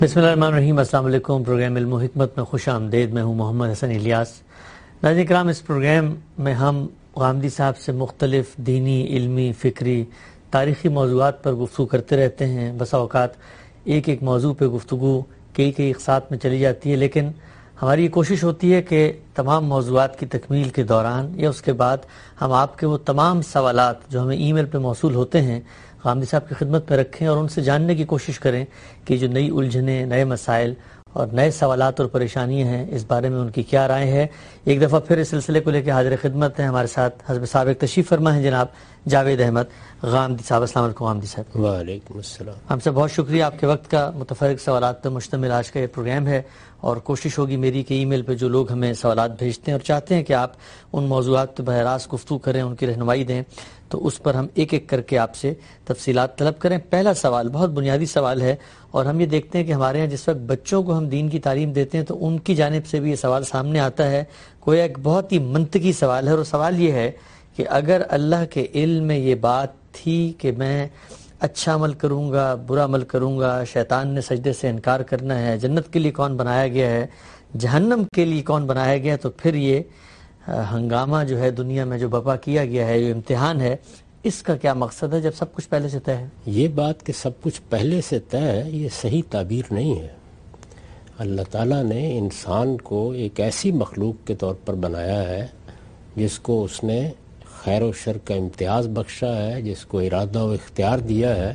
بسم اللہ الرحمن الرحیم۔ السلام علیکم۔ پروگرام علم و حکمت میں خوش آمدید۔ میں ہوں محمد حسن الیاس۔ ناظرین کرام، اس پروگرام میں ہم غامدی صاحب سے مختلف دینی، علمی، فکری، تاریخی موضوعات پر گفتگو کرتے رہتے ہیں۔ بسا اوقات ایک ایک موضوع پہ گفتگو کئی اقساط میں چلی جاتی ہے، لیکن ہماری یہ کوشش ہوتی ہے کہ تمام موضوعات کی تکمیل کے دوران یا اس کے بعد ہم آپ کے وہ تمام سوالات جو ہمیں ای میل پہ موصول ہوتے ہیں غامدی صاحب کی خدمت میں رکھیں اور ان سے جاننے کی کوشش کریں کہ جو نئی الجھنیں، نئے مسائل اور نئے سوالات اور پریشانیاں ہیں اس بارے میں ان کی کیا رائے ہے۔ ایک دفعہ پھر اس سلسلے کو لے کے حاضر خدمت ہیں ہمارے ساتھ حضرت سابق تشریف فرما ہیں جناب جاوید احمد غامدی صاحب۔ السلام علیکم غامدی صاحب۔ وعلیکم السلام۔ ہم سے بہت شکریہ، آپ کے وقت کا متفرق سوالات پر مشتمل آج کا یہ پروگرام ہے، اور کوشش ہوگی میری کہ ای میل پہ جو لوگ ہمیں سوالات بھیجتے ہیں اور چاہتے ہیں کہ آپ ان موضوعات پہ براہ راست گفتگو کریں، ان کی رہنمائی دیں، تو اس پر ہم ایک ایک کر کے آپ سے تفصیلات طلب کریں۔ پہلا سوال بہت بنیادی سوال ہے، اور ہم یہ دیکھتے ہیں کہ ہمارے ہاں جس وقت بچوں کو ہم دین کی تعلیم دیتے ہیں تو ان کی جانب سے بھی یہ سوال سامنے آتا ہے۔ کوئی ایک بہت ہی منطقی سوال ہے، اور سوال یہ ہے کہ اگر اللہ کے علم میں یہ بات تھی کہ میں اچھا عمل کروں گا، برا عمل کروں گا، شیطان نے سجدے سے انکار کرنا ہے، جنت کے لیے کون بنایا گیا ہے، جہنم کے لیے کون بنایا گیا ہے، تو پھر یہ ہنگامہ جو ہے دنیا میں جو برپا کیا گیا ہے، یہ امتحان ہے، اس کا کیا مقصد ہے جب سب کچھ پہلے سے طے ہے؟ یہ بات کہ سب کچھ پہلے سے طے ہے، یہ صحیح تعبیر نہیں ہے۔ اللہ تعالیٰ نے انسان کو ایک ایسی مخلوق کے طور پر بنایا ہے جس کو اس نے خیر و شر کا امتیاز بخشا ہے، جس کو ارادہ و اختیار دیا ہے۔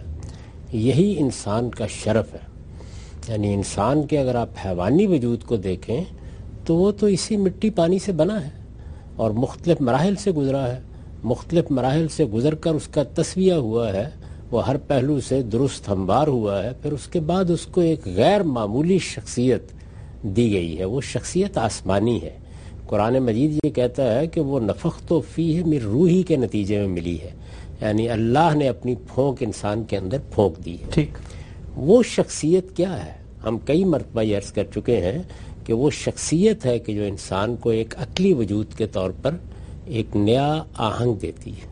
یہی انسان کا شرف ہے۔ یعنی انسان کے اگر آپ حیوانی وجود کو دیکھیں تو وہ تو اسی مٹی پانی سے بنا ہے اور مختلف مراحل سے گزرا ہے، مختلف مراحل سے گزر کر اس کا تسویہ ہوا ہے، وہ ہر پہلو سے درست ہموار ہوا ہے، پھر اس کے بعد اس کو ایک غیر معمولی شخصیت دی گئی ہے۔ وہ شخصیت آسمانی ہے۔ قرآن مجید یہ کہتا ہے کہ وہ نفخت فیہ من روحی کے نتیجے میں ملی ہے، یعنی اللہ نے اپنی پھونک انسان کے اندر پھونک دی ہے۔ ٹھیک، وہ شخصیت کیا ہے؟ ہم کئی مرتبہ یہ عرض کر چکے ہیں کہ وہ شخصیت ہے کہ جو انسان کو ایک عقلی وجود کے طور پر ایک نیا آہنگ دیتی ہے۔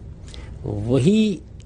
وہی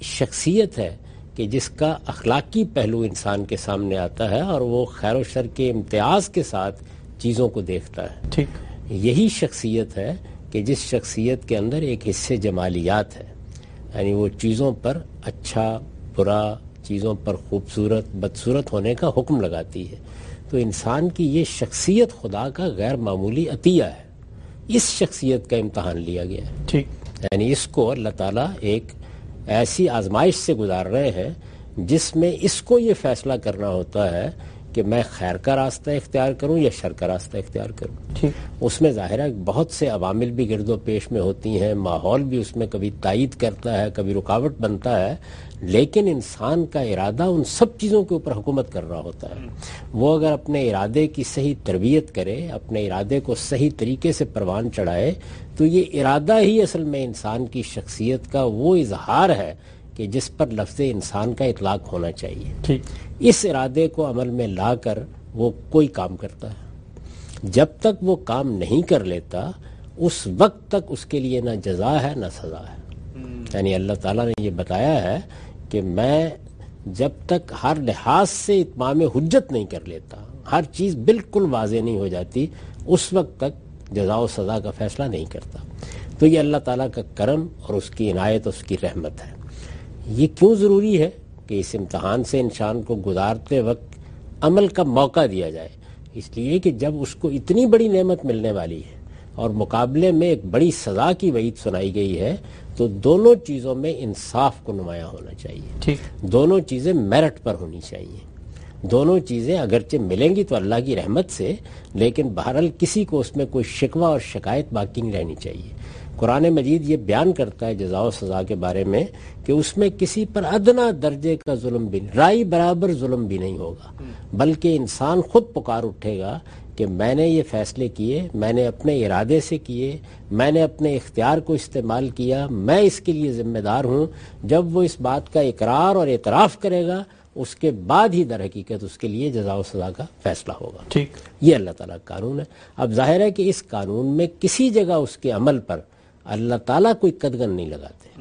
شخصیت ہے کہ جس کا اخلاقی پہلو انسان کے سامنے آتا ہے اور وہ خیر و شر کے امتیاز کے ساتھ چیزوں کو دیکھتا ہے۔ ٹھیک، یہی شخصیت ہے کہ جس شخصیت کے اندر ایک حصے جمالیات ہے، یعنی وہ چیزوں پر اچھا برا، چیزوں پر خوبصورت بدصورت ہونے کا حکم لگاتی ہے۔ تو انسان کی یہ شخصیت خدا کا غیر معمولی عطیہ ہے۔ اس شخصیت کا امتحان لیا گیا ہے۔ ٹھیک، یعنی اس کو اللہ تعالیٰ ایک ایسی آزمائش سے گزار رہے ہیں جس میں اس کو یہ فیصلہ کرنا ہوتا ہے کہ میں خیر کا راستہ اختیار کروں یا شر کا راستہ اختیار کروں۔ ٹھیک، اس میں ظاہر ہے بہت سے عوامل بھی گرد و پیش میں ہوتی ہیں، ماحول بھی اس میں کبھی تائید کرتا ہے، کبھی رکاوٹ بنتا ہے، لیکن انسان کا ارادہ ان سب چیزوں کے اوپر حکومت کر رہا ہوتا ہے۔ وہ اگر اپنے ارادے کی صحیح تربیت کرے، اپنے ارادے کو صحیح طریقے سے پروان چڑھائے، تو یہ ارادہ ہی اصل میں انسان کی شخصیت کا وہ اظہار ہے کہ جس پر لفظ انسان کا اطلاق ہونا چاہیے۔ ٹھیک، اس ارادے کو عمل میں لا کر وہ کوئی کام کرتا ہے۔ جب تک وہ کام نہیں کر لیتا اس وقت تک اس کے لیے نہ جزا ہے نہ سزا ہے۔ یعنی اللہ تعالیٰ نے یہ بتایا ہے کہ میں جب تک ہر لحاظ سے اتمام حجت نہیں کر لیتا، ہر چیز بالکل واضح نہیں ہو جاتی، اس وقت تک جزا و سزا کا فیصلہ نہیں کرتا۔ تو یہ اللہ تعالیٰ کا کرم اور اس کی عنایت، اس کی رحمت ہے۔ یہ کیوں ضروری ہے کہ اس امتحان سے انسان کو گزارتے وقت عمل کا موقع دیا جائے؟ اس لیے کہ جب اس کو اتنی بڑی نعمت ملنے والی ہے اور مقابلے میں ایک بڑی سزا کی وعید سنائی گئی ہے، تو دونوں چیزوں میں انصاف کو نمایاں ہونا چاہیے۔ ٹھیک، دونوں چیزیں میرٹ پر ہونی چاہیے۔ دونوں چیزیں اگرچہ ملیں گی تو اللہ کی رحمت سے، لیکن بہرحال کسی کو اس میں کوئی شکوہ اور شکایت باقی نہیں رہنی چاہیے۔ قرآن مجید یہ بیان کرتا ہے جزا و سزا کے بارے میں کہ اس میں کسی پر ادنا درجے کا ظلم بھی نہیں، رائی برابر ظلم بھی نہیں ہوگا، بلکہ انسان خود پکار اٹھے گا کہ میں نے یہ فیصلے کیے، میں نے اپنے ارادے سے کیے، میں نے اپنے اختیار کو استعمال کیا، میں اس کے لیے ذمہ دار ہوں۔ جب وہ اس بات کا اقرار اور اعتراف کرے گا اس کے بعد ہی در حقیقت اس کے لیے جزا و سزا کا فیصلہ ہوگا۔ ٹھیک، یہ اللہ تعالیٰ کا قانون ہے۔ اب ظاہر ہے کہ اس قانون میں کسی جگہ اس کے عمل پر اللہ تعالیٰ کوئی قدغن نہیں لگاتے۔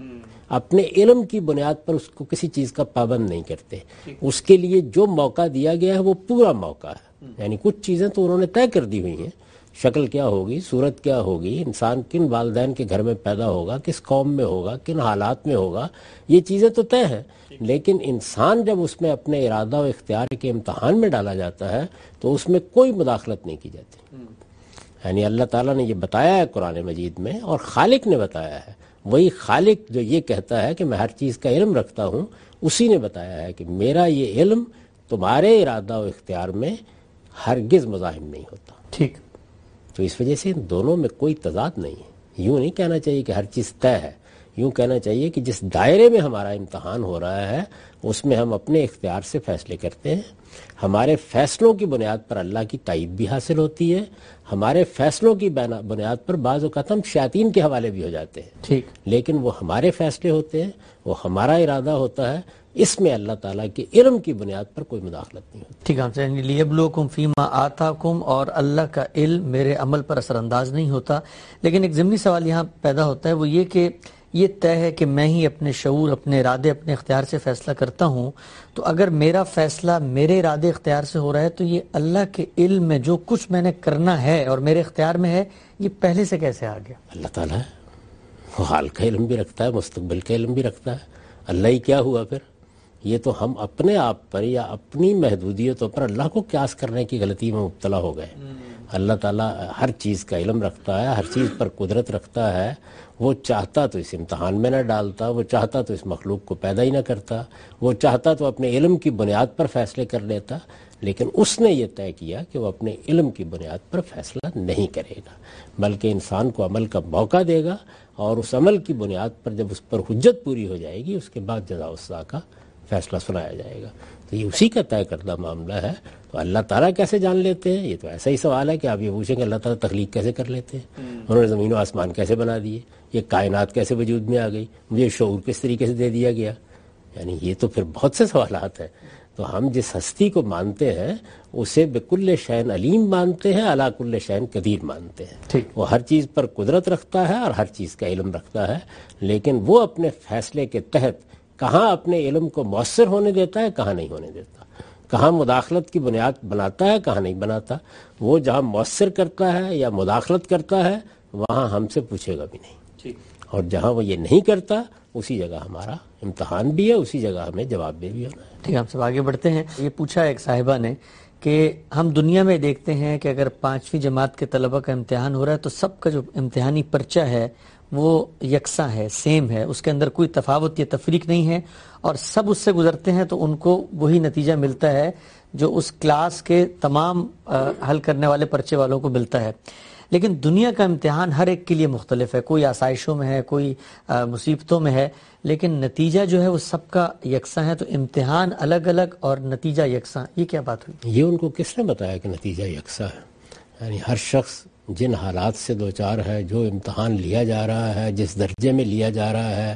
اپنے علم کی بنیاد پر اس کو کسی چیز کا پابند نہیں کرتے. اس کے لیے جو موقع دیا گیا ہے وہ پورا موقع ہے. یعنی کچھ چیزیں تو انہوں نے طے کر دی ہوئی ہیں، شکل کیا ہوگی، صورت کیا ہوگی، انسان کن والدین کے گھر میں پیدا ہوگا، کس قوم میں ہوگا، کن حالات میں ہوگا، یہ چیزیں تو طے ہیں. لیکن انسان جب اس میں اپنے ارادہ و اختیار کے امتحان میں ڈالا جاتا ہے تو اس میں کوئی مداخلت نہیں کی جاتی. یعنی اللہ تعالیٰ نے یہ بتایا ہے قرآن مجید میں، اور خالق نے بتایا ہے. وہی خالق جو یہ کہتا ہے کہ میں ہر چیز کا علم رکھتا ہوں، اسی نے بتایا ہے کہ میرا یہ علم تمہارے ارادہ و اختیار میں ہرگز مزاحم نہیں ہوتا. ٹھیک. تو اس وجہ سے ان دونوں میں کوئی تضاد نہیں ہے. یوں نہیں کہنا چاہیے کہ ہر چیز طے ہے، یوں کہنا چاہیے کہ جس دائرے میں ہمارا امتحان ہو رہا ہے اس میں ہم اپنے اختیار سے فیصلے کرتے ہیں. ہمارے فیصلوں کی بنیاد پر اللہ کی تائید بھی حاصل ہوتی ہے، ہمارے فیصلوں کی بنیاد پر بعض اوقات ہم شیاطین کے حوالے بھی ہو جاتے ہیں. ٹھیک. لیکن وہ ہمارے فیصلے ہوتے ہیں، وہ ہمارا ارادہ ہوتا ہے، اس میں اللہ تعالیٰ کے علم کی بنیاد پر کوئی مداخلت نہیں ہوتی. ٹھیک ہے. یعنی لیبلوکم فیما آتاکم، اور اللہ کا علم میرے عمل پر اثر انداز نہیں ہوتا. لیکن ایک ضمنی سوال یہاں پیدا ہوتا ہے، وہ یہ کہ یہ طے ہے کہ میں ہی اپنے شعور، اپنے ارادے، اپنے اختیار سے فیصلہ کرتا ہوں. تو اگر میرا فیصلہ میرے ارادے اختیار سے ہو رہا ہے تو یہ اللہ کے علم میں جو کچھ میں نے کرنا ہے اور میرے اختیار میں ہے، یہ پہلے سے کیسے آ گیا؟ اللہ تعالیٰ وہ حال کا علم بھی رکھتا ہے، مستقبل کا علم بھی رکھتا ہے. اللہ ہی کیا ہوا پھر؟ یہ تو ہم اپنے آپ پر یا اپنی محدودیتوں پر اللہ کو قیاس کرنے کی غلطی میں مبتلا ہو گئے. اللہ تعالیٰ ہر چیز کا علم رکھتا ہے، ہر چیز پر قدرت رکھتا ہے. وہ چاہتا تو اس امتحان میں نہ ڈالتا، وہ چاہتا تو اس مخلوق کو پیدا ہی نہ کرتا، وہ چاہتا تو اپنے علم کی بنیاد پر فیصلے کر لیتا. لیکن اس نے یہ طے کیا کہ وہ اپنے علم کی بنیاد پر فیصلہ نہیں کرے گا، بلکہ انسان کو عمل کا موقع دے گا، اور اس عمل کی بنیاد پر جب اس پر حجت پوری ہو جائے گی اس کے بعد جزا و سزا کا فیصلہ سنایا جائے گا. تو یہ اسی کا طے کردہ معاملہ ہے. تو اللہ تعالیٰ کیسے جان لیتے ہیں؟ یہ تو ایسا ہی سوال ہے کہ آپ یہ پوچھیں کہ اللہ تعالیٰ تخلیق کیسے کر لیتے ہیں، انہوں نے زمین و آسمان کیسے بنا دیے، یہ کائنات کیسے وجود میں آ گئی، مجھے شعور کس طریقے سے دے دیا گیا. یعنی یہ تو پھر بہت سے سوالات ہیں. تو ہم جس ہستی کو مانتے ہیں اسے بکل شین علیم مانتے ہیں، علی کل شین قدیر مانتے ہیں. وہ ہر چیز پر قدرت رکھتا ہے اور ہر چیز کا علم رکھتا ہے، لیکن وہ اپنے فیصلے کے تحت کہاں اپنے علم کو مؤثر ہونے دیتا ہے، کہاں نہیں ہونے دیتا، کہاں مداخلت کی بنیاد بناتا ہے، کہاں نہیں بناتا. وہ جہاں مؤثر کرتا ہے یا مداخلت کرتا ہے وہاں ہم سے پوچھے گا بھی نہیں، اور جہاں وہ یہ نہیں کرتا اسی جگہ ہمارا امتحان بھی ہے، اسی جگہ ہمیں جواب بھی ہونا ہے. ٹھیک ہے، ہم سب آگے بڑھتے ہیں. یہ پوچھا ایک صاحبہ نے کہ ہم دنیا میں دیکھتے ہیں کہ اگر 5ویں جماعت کے طلبہ کا امتحان ہو رہا ہے تو سب کا جو امتحانی پرچہ ہے وہ یکساں ہے، سیم ہے، اس کے اندر کوئی تفاوت یا تفریق نہیں ہے، اور سب اس سے گزرتے ہیں تو ان کو وہی نتیجہ ملتا ہے جو اس کلاس کے تمام حل کرنے والے پرچے والوں کو ملتا ہے. لیکن دنیا کا امتحان ہر ایک کے لیے مختلف ہے، کوئی آسائشوں میں ہے، کوئی مصیبتوں میں ہے، لیکن نتیجہ جو ہے وہ سب کا یکساں ہے. تو امتحان الگ الگ اور نتیجہ یکساں، یہ کیا بات ہوئی؟ یہ ان کو کس نے بتایا کہ نتیجہ یکساں ہے؟ یعنی ہر شخص جن حالات سے دوچار ہے، جو امتحان لیا جا رہا ہے، جس درجے میں لیا جا رہا ہے،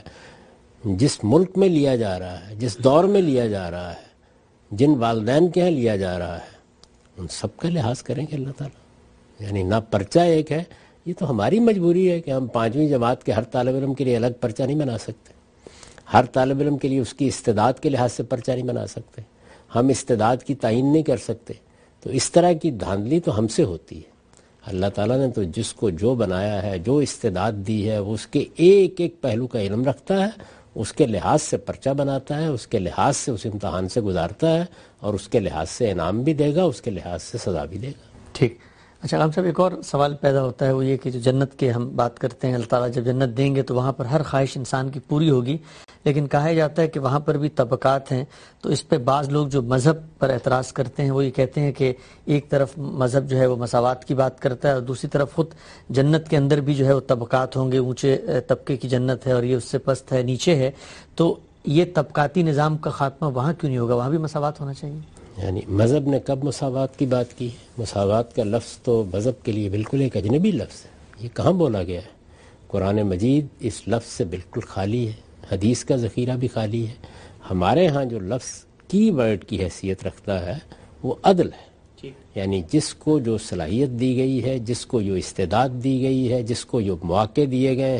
جس ملک میں لیا جا رہا ہے، جس دور میں لیا جا رہا ہے، جن والدین کے ہیں لیا جا رہا ہے، ان سب کا لحاظ کریں گے اللہ تعالیٰ. یعنی نہ پرچہ ایک ہے. یہ تو ہماری مجبوری ہے کہ ہم 5ویں جماعت کے ہر طالب علم کے لیے الگ پرچہ نہیں بنا سکتے، ہر طالب علم کے لیے اس کی استعداد کے لحاظ سے پرچہ نہیں بنا سکتے، ہم استعداد کی تعین نہیں کر سکتے. تو اس طرح کی دھاندلی تو ہم سے ہوتی ہے. اللہ تعالیٰ نے تو جس کو جو بنایا ہے، جو استعداد دی ہے، وہ اس کے ایک ایک پہلو کا علم رکھتا ہے، اس کے لحاظ سے پرچہ بناتا ہے، اس کے لحاظ سے اس امتحان سے گزارتا ہے، اور اس کے لحاظ سے انعام بھی دے گا، اس کے لحاظ سے سزا بھی دے گا. ٹھیک. اچھا غلام صاحب، ایک اور سوال پیدا ہوتا ہے، وہ یہ کہ جو جنت کے ہم بات کرتے ہیں، اللہ تعالیٰ جب جنت دیں گے تو وہاں پر ہر خواہش انسان کی پوری ہوگی، لیکن کہا جاتا ہے کہ وہاں پر بھی طبقات ہیں. تو اس پہ بعض لوگ جو مذہب پر اعتراض کرتے ہیں وہ یہ کہتے ہیں کہ ایک طرف مذہب جو ہے وہ مساوات کی بات کرتا ہے، اور دوسری طرف خود جنت کے اندر بھی جو ہے وہ طبقات ہوں گے، اونچے طبقے کی جنت ہے اور یہ اس سے پست ہے، نیچے ہے. تو یہ طبقاتی نظام کا خاتمہ وہاں کیوں نہیں ہوگا؟ وہاں بھی مساوات ہونا چاہیے. یعنی مذہب نے کب مساوات کی بات کی ہے؟ مساوات کا لفظ تو مذہب کے لیے بالکل ایک اجنبی لفظ ہے. یہ کہاں بولا گیا ہے؟ قرآن مجید اس لفظ سے بالکل خالی ہے، حدیث کا ذخیرہ بھی خالی ہے. ہمارے ہاں جو لفظ کی ورڈ کی حیثیت رکھتا ہے وہ عدل ہے. یعنی جس کو جو صلاحیت دی گئی ہے، جس کو جو استعداد دی گئی ہے، جس کو جو مواقع دیے گئے ہیں،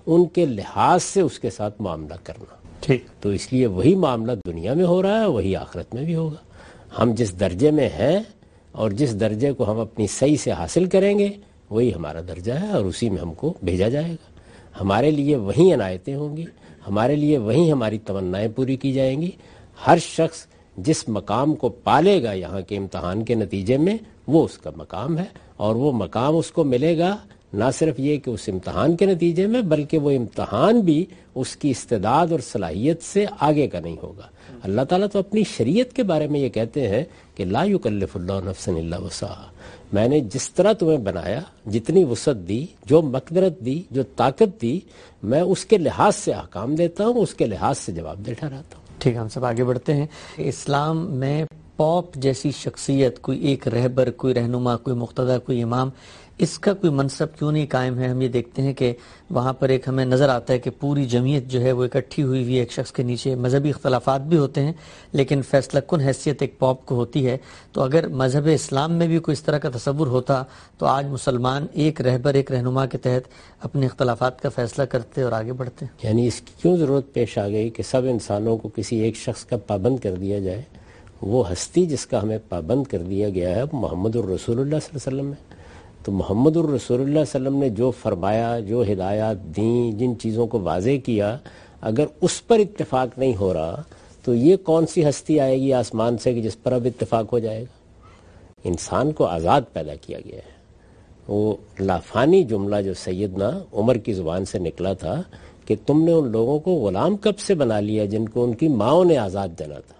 ان کے لحاظ سے اس کے ساتھ معاملہ کرنا. ٹھیک. تو اس لیے وہی معاملہ دنیا میں ہو رہا ہے, وہی آخرت میں بھی ہوگا. ہم جس درجے میں ہیں اور جس درجے کو ہم اپنی صحیح سے حاصل کریں گے وہی ہمارا درجہ ہے, اور اسی میں ہم کو بھیجا جائے گا. ہمارے لیے وہی عنایتیں ہوں گی, ہمارے لیے وہی ہماری تمنائیں پوری کی جائیں گی. ہر شخص جس مقام کو پالے گا یہاں کے امتحان کے نتیجے میں وہ اس کا مقام ہے, اور وہ مقام اس کو ملے گا نہ صرف یہ کہ اس امتحان کے نتیجے میں, بلکہ وہ امتحان بھی اس کی استعداد اور صلاحیت سے آگے کا نہیں ہوگا. اللہ تعالیٰ تو اپنی شریعت کے بارے میں یہ کہتے ہیں کہ لا یکلف اللہ نفسا الا وسعها, میں نے جس طرح تمہیں بنایا, جتنی وسعت دی, جو مقدرت دی, جو طاقت دی, میں اس کے لحاظ سے احکام دیتا ہوں, اس کے لحاظ سے جواب دہ ٹھہراتا ہوں. ٹھیک ہے, ہم سب آگے بڑھتے ہیں. اسلام میں پوپ جیسی شخصیت, کوئی ایک رہبر, کوئی رہنما, کوئی مقتدی, کوئی امام, اس کا کوئی منصب کیوں نہیں قائم ہے؟ ہم یہ دیکھتے ہیں کہ وہاں پر ایک ہمیں نظر آتا ہے کہ پوری جمعیت جو ہے وہ اکٹھی ہوئی ہوئی ایک شخص کے نیچے. مذہبی اختلافات بھی ہوتے ہیں لیکن فیصلہ کن حیثیت ایک پوپ کو ہوتی ہے. تو اگر مذہب اسلام میں بھی کوئی اس طرح کا تصور ہوتا تو آج مسلمان ایک رہبر, ایک رہنما کے تحت اپنے اختلافات کا فیصلہ کرتے اور آگے بڑھتے. یعنی اس کی کیوں ضرورت پیش آ گئی کہ سب انسانوں کو کسی ایک شخص کا پابند کر دیا جائے؟ وہ ہستی جس کا ہمیں پابند کر دیا گیا ہے محمد الرسول اللہ صلی اللہ علیہ وسلم ہے. تو محمد الرسول اللہ صلی اللہ علیہ وسلم نے جو فرمایا, جو ہدایات دیں, جن چیزوں کو واضح کیا, اگر اس پر اتفاق نہیں ہو رہا تو یہ کون سی ہستی آئے گی آسمان سے کہ جس پر اب اتفاق ہو جائے گا؟ انسان کو آزاد پیدا کیا گیا ہے. وہ لافانی جملہ جو سیدنا عمر کی زبان سے نکلا تھا کہ تم نے ان لوگوں کو غلام کب سے بنا لیا جن کو ان کی ماؤں نے آزاد جنا تھا.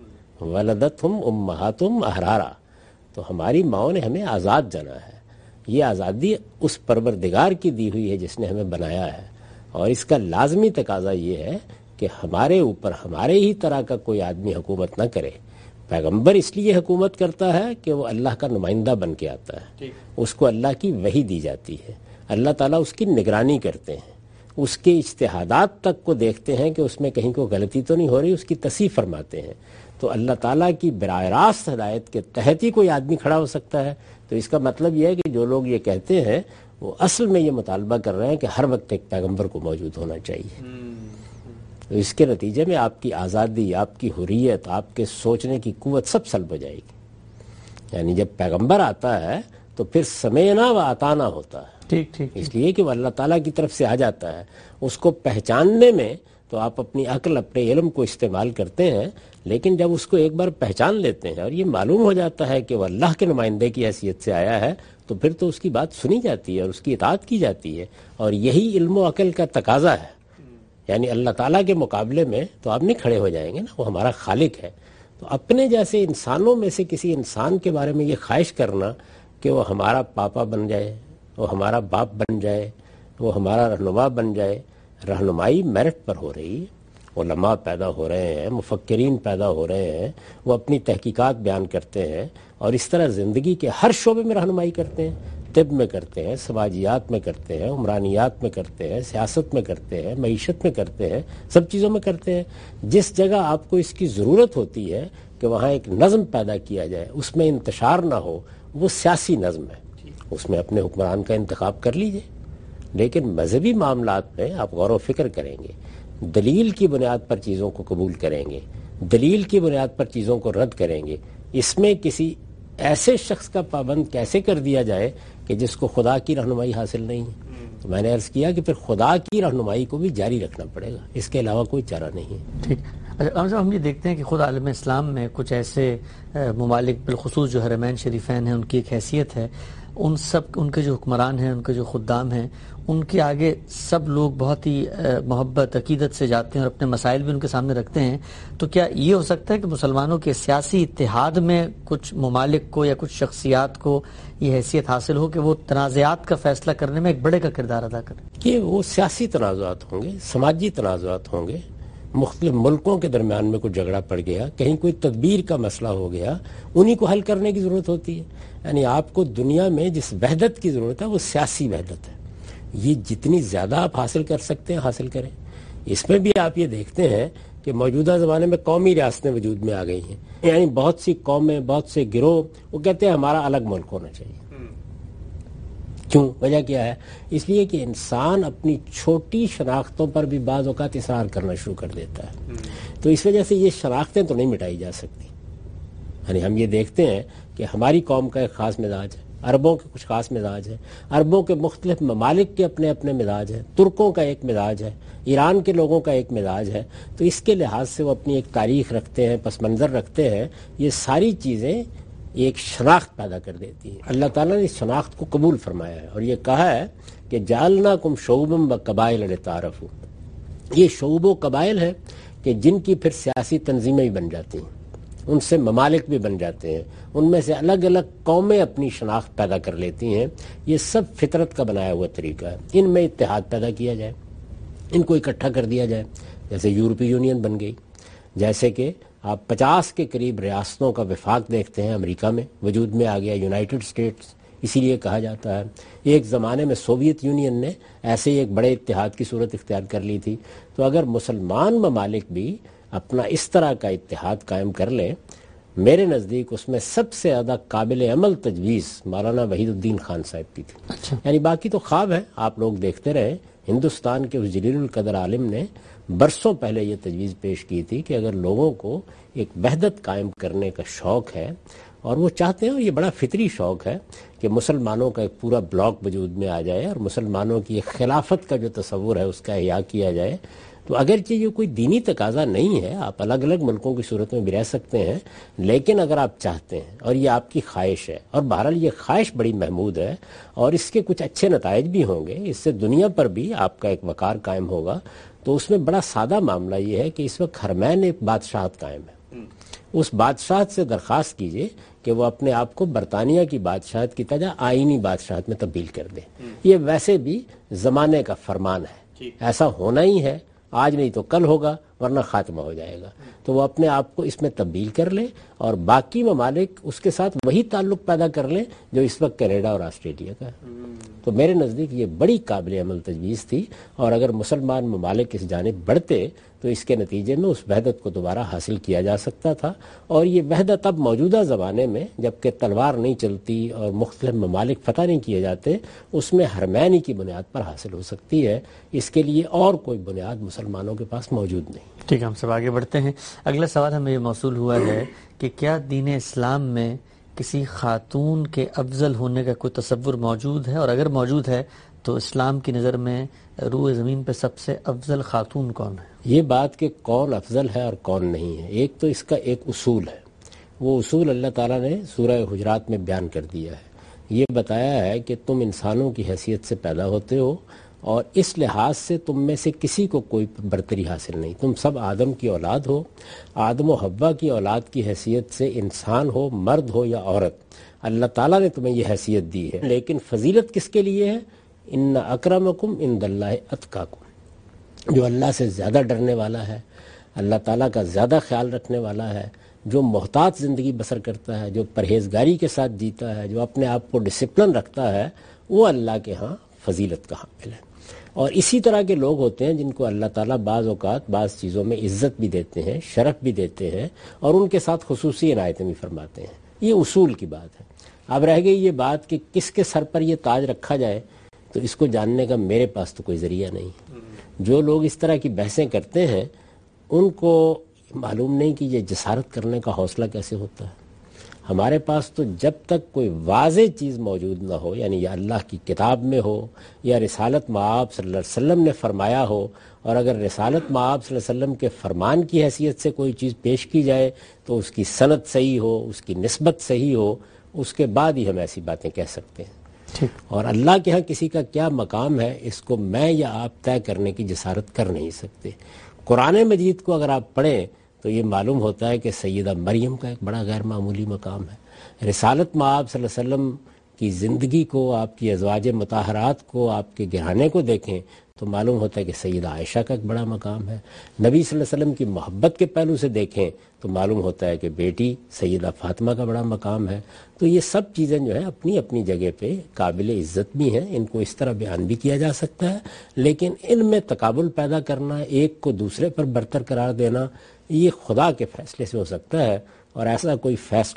ولدتہم امہاتہم احرارا, تو ہماری ماؤں نے ہمیں آزاد جنا ہے. یہ آزادی اس پروردگار کی دی ہوئی ہے جس نے ہمیں بنایا ہے, اور اس کا لازمی تقاضا یہ ہے کہ ہمارے اوپر ہمارے ہی طرح کا کوئی آدمی حکومت نہ کرے. پیغمبر اس لیے حکومت کرتا ہے کہ وہ اللہ کا نمائندہ بن کے آتا ہے, اس کو اللہ کی وحی دی جاتی ہے, اللہ تعالیٰ اس کی نگرانی کرتے ہیں, اس کے اجتہادات تک کو دیکھتے ہیں کہ اس میں کہیں کوئی غلطی تو نہیں ہو رہی, اس کی تصحیح فرماتے ہیں. تو اللہ تعالیٰ کی براہ راست ہدایت کے تحت ہی کوئی آدمی کھڑا ہو سکتا ہے. تو اس کا مطلب یہ ہے کہ جو لوگ یہ کہتے ہیں وہ اصل میں یہ مطالبہ کر رہے ہیں کہ ہر وقت ایک پیغمبر کو موجود ہونا چاہیے. تو اس کے نتیجے میں آپ کی آزادی, آپ کی حریت, آپ کے سوچنے کی قوت سب سلب ہو جائے گی. یعنی جب پیغمبر آتا ہے تو پھر سمینا و آتانا ہوتا ہے. ٹھیک ٹھیک. اس لیے کہ وہ اللہ تعالیٰ کی طرف سے آ جاتا ہے. اس کو پہچاننے میں تو آپ اپنی عقل, اپنے علم کو استعمال کرتے ہیں, لیکن جب اس کو ایک بار پہچان لیتے ہیں اور یہ معلوم ہو جاتا ہے کہ وہ اللہ کے نمائندے کی حیثیت سے آیا ہے تو پھر تو اس کی بات سنی جاتی ہے اور اس کی اطاعت کی جاتی ہے. اور یہی علم و عقل کا تقاضا ہے. یعنی اللہ تعالیٰ کے مقابلے میں تو آپ نہیں کھڑے ہو جائیں گے نا, وہ ہمارا خالق ہے. تو اپنے جیسے انسانوں میں سے کسی انسان کے بارے میں یہ خواہش کرنا کہ وہ ہمارا پاپا بن جائے, وہ ہمارا باپ بن جائے, وہ ہمارا رہنما بن جائے. رہنمائی میرٹ پر ہو رہی ہے, علماء پیدا ہو رہے ہیں, مفکرین پیدا ہو رہے ہیں, وہ اپنی تحقیقات بیان کرتے ہیں اور اس طرح زندگی کے ہر شعبے میں رہنمائی کرتے ہیں. طب میں کرتے ہیں, سماجیات میں کرتے ہیں, عمرانیات میں کرتے ہیں, سیاست میں کرتے ہیں, معیشت میں کرتے ہیں, سب چیزوں میں کرتے ہیں. جس جگہ آپ کو اس کی ضرورت ہوتی ہے کہ وہاں ایک نظم پیدا کیا جائے, اس میں انتشار نہ ہو, وہ سیاسی نظم ہے, اس میں اپنے حکمران کا انتخاب کر لیجئے. لیکن مذہبی معاملات میں آپ غور و فکر کریں گے, دلیل کی بنیاد پر چیزوں کو قبول کریں گے, دلیل کی بنیاد پر چیزوں کو رد کریں گے. اس میں کسی ایسے شخص کا پابند کیسے کر دیا جائے کہ جس کو خدا کی رہنمائی حاصل نہیں ہے؟ تو میں نے عرض کیا کہ پھر خدا کی رہنمائی کو بھی جاری رکھنا پڑے گا, اس کے علاوہ کوئی چارہ نہیں ہے. ٹھیک. اچھا, ہم یہ دیکھتے ہیں کہ خود عالم اسلام میں کچھ ایسے ممالک, بالخصوص جو حرمین شریفین ہیں, ان کی ایک حیثیت ہے. ان کے جو حکمران ہیں, ان کے جو خدام ہیں, ان کے آگے سب لوگ بہت ہی محبت, عقیدت سے جاتے ہیں اور اپنے مسائل بھی ان کے سامنے رکھتے ہیں. تو کیا یہ ہو سکتا ہے کہ مسلمانوں کے سیاسی اتحاد میں کچھ ممالک کو یا کچھ شخصیات کو یہ حیثیت حاصل ہو کہ وہ تنازعات کا فیصلہ کرنے میں ایک بڑے کا کردار ادا کریں؟ کہ وہ سیاسی تنازعات ہوں گے, سماجی تنازعات ہوں گے, مختلف ملکوں کے درمیان میں کوئی جھگڑا پڑ گیا, کہیں کوئی تدبیر کا مسئلہ ہو گیا, انہی کو حل کرنے کی ضرورت ہوتی ہے. یعنی آپ کو دنیا میں جس وحدت کی ضرورت ہے وہ سیاسی وحدت ہے. یہ جتنی زیادہ آپ حاصل کر سکتے ہیں حاصل کریں. اس میں بھی آپ یہ دیکھتے ہیں کہ موجودہ زمانے میں قومی ریاستیں وجود میں آ گئی ہیں. یعنی بہت سی قومیں, بہت سے گروہ وہ کہتے ہیں ہمارا الگ ملک ہونا چاہیے. کیوں؟ وجہ کیا ہے؟ اس لیے کہ انسان اپنی چھوٹی شناختوں پر بھی بعض اوقات اصرار کرنا شروع کر دیتا ہے، تو اس وجہ سے یہ شناختیں تو نہیں مٹائی جا سکتی۔ یعنی ہم یہ دیکھتے ہیں کہ ہماری قوم کا ایک خاص مزاج ہے، عربوں کے کچھ خاص مزاج ہے، عربوں کے مختلف ممالک کے اپنے اپنے مزاج ہیں، ترکوں کا ایک مزاج ہے، ایران کے لوگوں کا ایک مزاج ہے، تو اس کے لحاظ سے وہ اپنی ایک تاریخ رکھتے ہیں، پس منظر رکھتے ہیں، یہ ساری چیزیں ایک شناخت پیدا کر دیتی ہیں۔ اللہ تعالیٰ نے اس شناخت کو قبول فرمایا ہے اور یہ کہا ہے کہ جعلناکم شعوبا وقبائل لتعارفوا، یہ شعوب و قبائل ہیں کہ جن کی پھر سیاسی تنظیمیں بھی بن جاتی ہیں، ان سے ممالک بھی بن جاتے ہیں، ان میں سے الگ الگ قومیں اپنی شناخت پیدا کر لیتی ہیں۔ یہ سب فطرت کا بنایا ہوا طریقہ ہے، ان میں اتحاد پیدا کیا جائے، ان کو اکٹھا کر دیا جائے، جیسے یورپی یونین بن گئی، جیسے کہ آپ 50 کے قریب ریاستوں کا وفاق دیکھتے ہیں امریکہ میں وجود میں آ گیا، یونائٹڈ اسٹیٹس اسی لیے کہا جاتا ہے۔ ایک زمانے میں سوویت یونین نے ایسے ہی ایک بڑے اتحاد کی صورت اختیار کر لی تھی۔ تو اگر مسلمان ممالک بھی اپنا اس طرح کا اتحاد قائم کر لیں، میرے نزدیک اس میں سب سے زیادہ قابل عمل تجویز مولانا وحید الدین خان صاحب کی تھی۔ یعنی باقی تو خواب ہے، آپ لوگ دیکھتے رہے، ہندوستان کے اس جلیل القدر عالم نے برسوں پہلے یہ تجویز پیش کی تھی کہ اگر لوگوں کو ایک وحدت قائم کرنے کا شوق ہے اور وہ چاہتے ہیں، اور یہ بڑا فطری شوق ہے کہ مسلمانوں کا ایک پورا بلاک وجود میں آ جائے اور مسلمانوں کی ایک خلافت کا جو تصور ہے اس کا احیاء کیا جائے، تو اگرچہ یہ کوئی دینی تقاضا نہیں ہے، آپ الگ الگ ملکوں کی صورت میں بھی رہ سکتے ہیں، لیکن اگر آپ چاہتے ہیں اور یہ آپ کی خواہش ہے، اور بہرحال یہ خواہش بڑی محمود ہے اور اس کے کچھ اچھے نتائج بھی ہوں گے، اس سے دنیا پر بھی آپ کا ایک وقار قائم ہوگا، تو اس میں بڑا سادہ معاملہ یہ ہے کہ اس وقت حرمین ایک بادشاہت قائم ہے، اس بادشاہت سے درخواست کیجئے کہ وہ اپنے آپ کو برطانیہ کی بادشاہت کی طرح آئینی بادشاہت میں تبدیل کر دے۔ یہ ویسے بھی زمانے کا فرمان ہے، ایسا ہونا ہی ہے، آج نہیں تو کل ہوگا، ورنہ خاتمہ ہو جائے گا، تو وہ اپنے آپ کو اس میں تبدیل کر لے اور باقی ممالک اس کے ساتھ وہی تعلق پیدا کر لیں جو اس وقت کینیڈا اور آسٹریلیا کا ہے۔ تو میرے نزدیک یہ بڑی قابل عمل تجویز تھی، اور اگر مسلمان ممالک اس جانب بڑھتے تو اس کے نتیجے میں اس وحدت کو دوبارہ حاصل کیا جا سکتا تھا، اور یہ وحدت اب موجودہ زمانے میں جبکہ تلوار نہیں چلتی اور مختلف ممالک فتح نہیں کیے جاتے، اس میں حرمینی کی بنیاد پر حاصل ہو سکتی ہے، اس کے لیے اور کوئی بنیاد مسلمانوں کے پاس موجود نہیں۔ ٹھیک ہے، ہم سب آگے بڑھتے ہیں۔ اگلا سوال ہمیں یہ موصول ہوا ہے کہ کیا دین اسلام میں کسی خاتون کے افضل ہونے کا کوئی تصور موجود ہے، اور اگر موجود ہے تو اسلام کی نظر میں روح زمین پہ سب سے افضل خاتون کون ہے؟ یہ بات کہ کون افضل ہے اور کون نہیں ہے، ایک تو اس کا ایک اصول ہے، وہ اصول اللہ تعالیٰ نے سورہ حجرات میں بیان کر دیا ہے۔ یہ بتایا ہے کہ تم انسانوں کی حیثیت سے پیدا ہوتے ہو، اور اس لحاظ سے تم میں سے کسی کو کوئی برتری حاصل نہیں، تم سب آدم کی اولاد ہو، آدم و حوا کی اولاد کی حیثیت سے انسان ہو، مرد ہو یا عورت، اللہ تعالیٰ نے تمہیں یہ حیثیت دی ہے، لیکن فضیلت کس کے لیے ہے؟ ان اکرمکم عند اللہ اتقاکم، جو اللہ سے زیادہ ڈرنے والا ہے، اللہ تعالیٰ کا زیادہ خیال رکھنے والا ہے، جو محتاط زندگی بسر کرتا ہے، جو پرہیزگاری کے ساتھ جیتا ہے، جو اپنے آپ کو ڈسپلن رکھتا ہے، وہ اللہ کے ہاں فضیلت کا حامل ہے۔ اور اسی طرح کے لوگ ہوتے ہیں جن کو اللہ تعالیٰ بعض اوقات بعض چیزوں میں عزت بھی دیتے ہیں، شرف بھی دیتے ہیں، اور ان کے ساتھ خصوصی عنایتیں بھی فرماتے ہیں۔ یہ اصول کی بات ہے۔ اب رہ گئی یہ بات کہ کس کے سر پر یہ تاج رکھا جائے، تو اس کو جاننے کا میرے پاس تو کوئی ذریعہ نہیں۔ جو لوگ اس طرح کی بحثیں کرتے ہیں ان کو معلوم نہیں کہ یہ جسارت کرنے کا حوصلہ کیسے ہوتا ہے۔ ہمارے پاس تو جب تک کوئی واضح چیز موجود نہ ہو، یعنی یا اللہ کی کتاب میں ہو یا رسالت مآب صلی اللہ علیہ وسلم نے فرمایا ہو، اور اگر رسالت مآب صلی اللہ علیہ وسلم کے فرمان کی حیثیت سے کوئی چیز پیش کی جائے تو اس کی سند صحیح ہو، اس کی نسبت صحیح ہو، اس کے بعد ہی ہم ایسی باتیں کہہ سکتے ہیں۔ اور اللہ کے ہاں کسی کا کیا مقام ہے، اس کو میں یا آپ طے کرنے کی جسارت کر نہیں سکتے۔ قرآن مجید کو اگر آپ پڑھیں تو یہ معلوم ہوتا ہے کہ سیدہ مریم کا ایک بڑا غیر معمولی مقام ہے۔ رسالت مآب صلی اللہ علیہ وسلم کی زندگی کو، آپ کی ازواج مطہرات کو، آپ کے گھرانے کو دیکھیں تو معلوم ہوتا ہے کہ سیدہ عائشہ کا ایک بڑا مقام ہے۔ نبی صلی اللہ علیہ وسلم کی محبت کے پہلو سے دیکھیں تو معلوم ہوتا ہے کہ بیٹی سیدہ فاطمہ کا بڑا مقام ہے۔ تو یہ سب چیزیں جو ہیں اپنی اپنی جگہ پہ قابل عزت بھی ہیں، ان کو اس طرح بیان بھی کیا جا سکتا ہے، لیکن ان میں تقابل پیدا کرنا، ایک کو دوسرے پر برتر قرار دینا، یہ خدا کے فیصلے سے ہو سکتا ہے، اور ایسا کوئی فیصلہ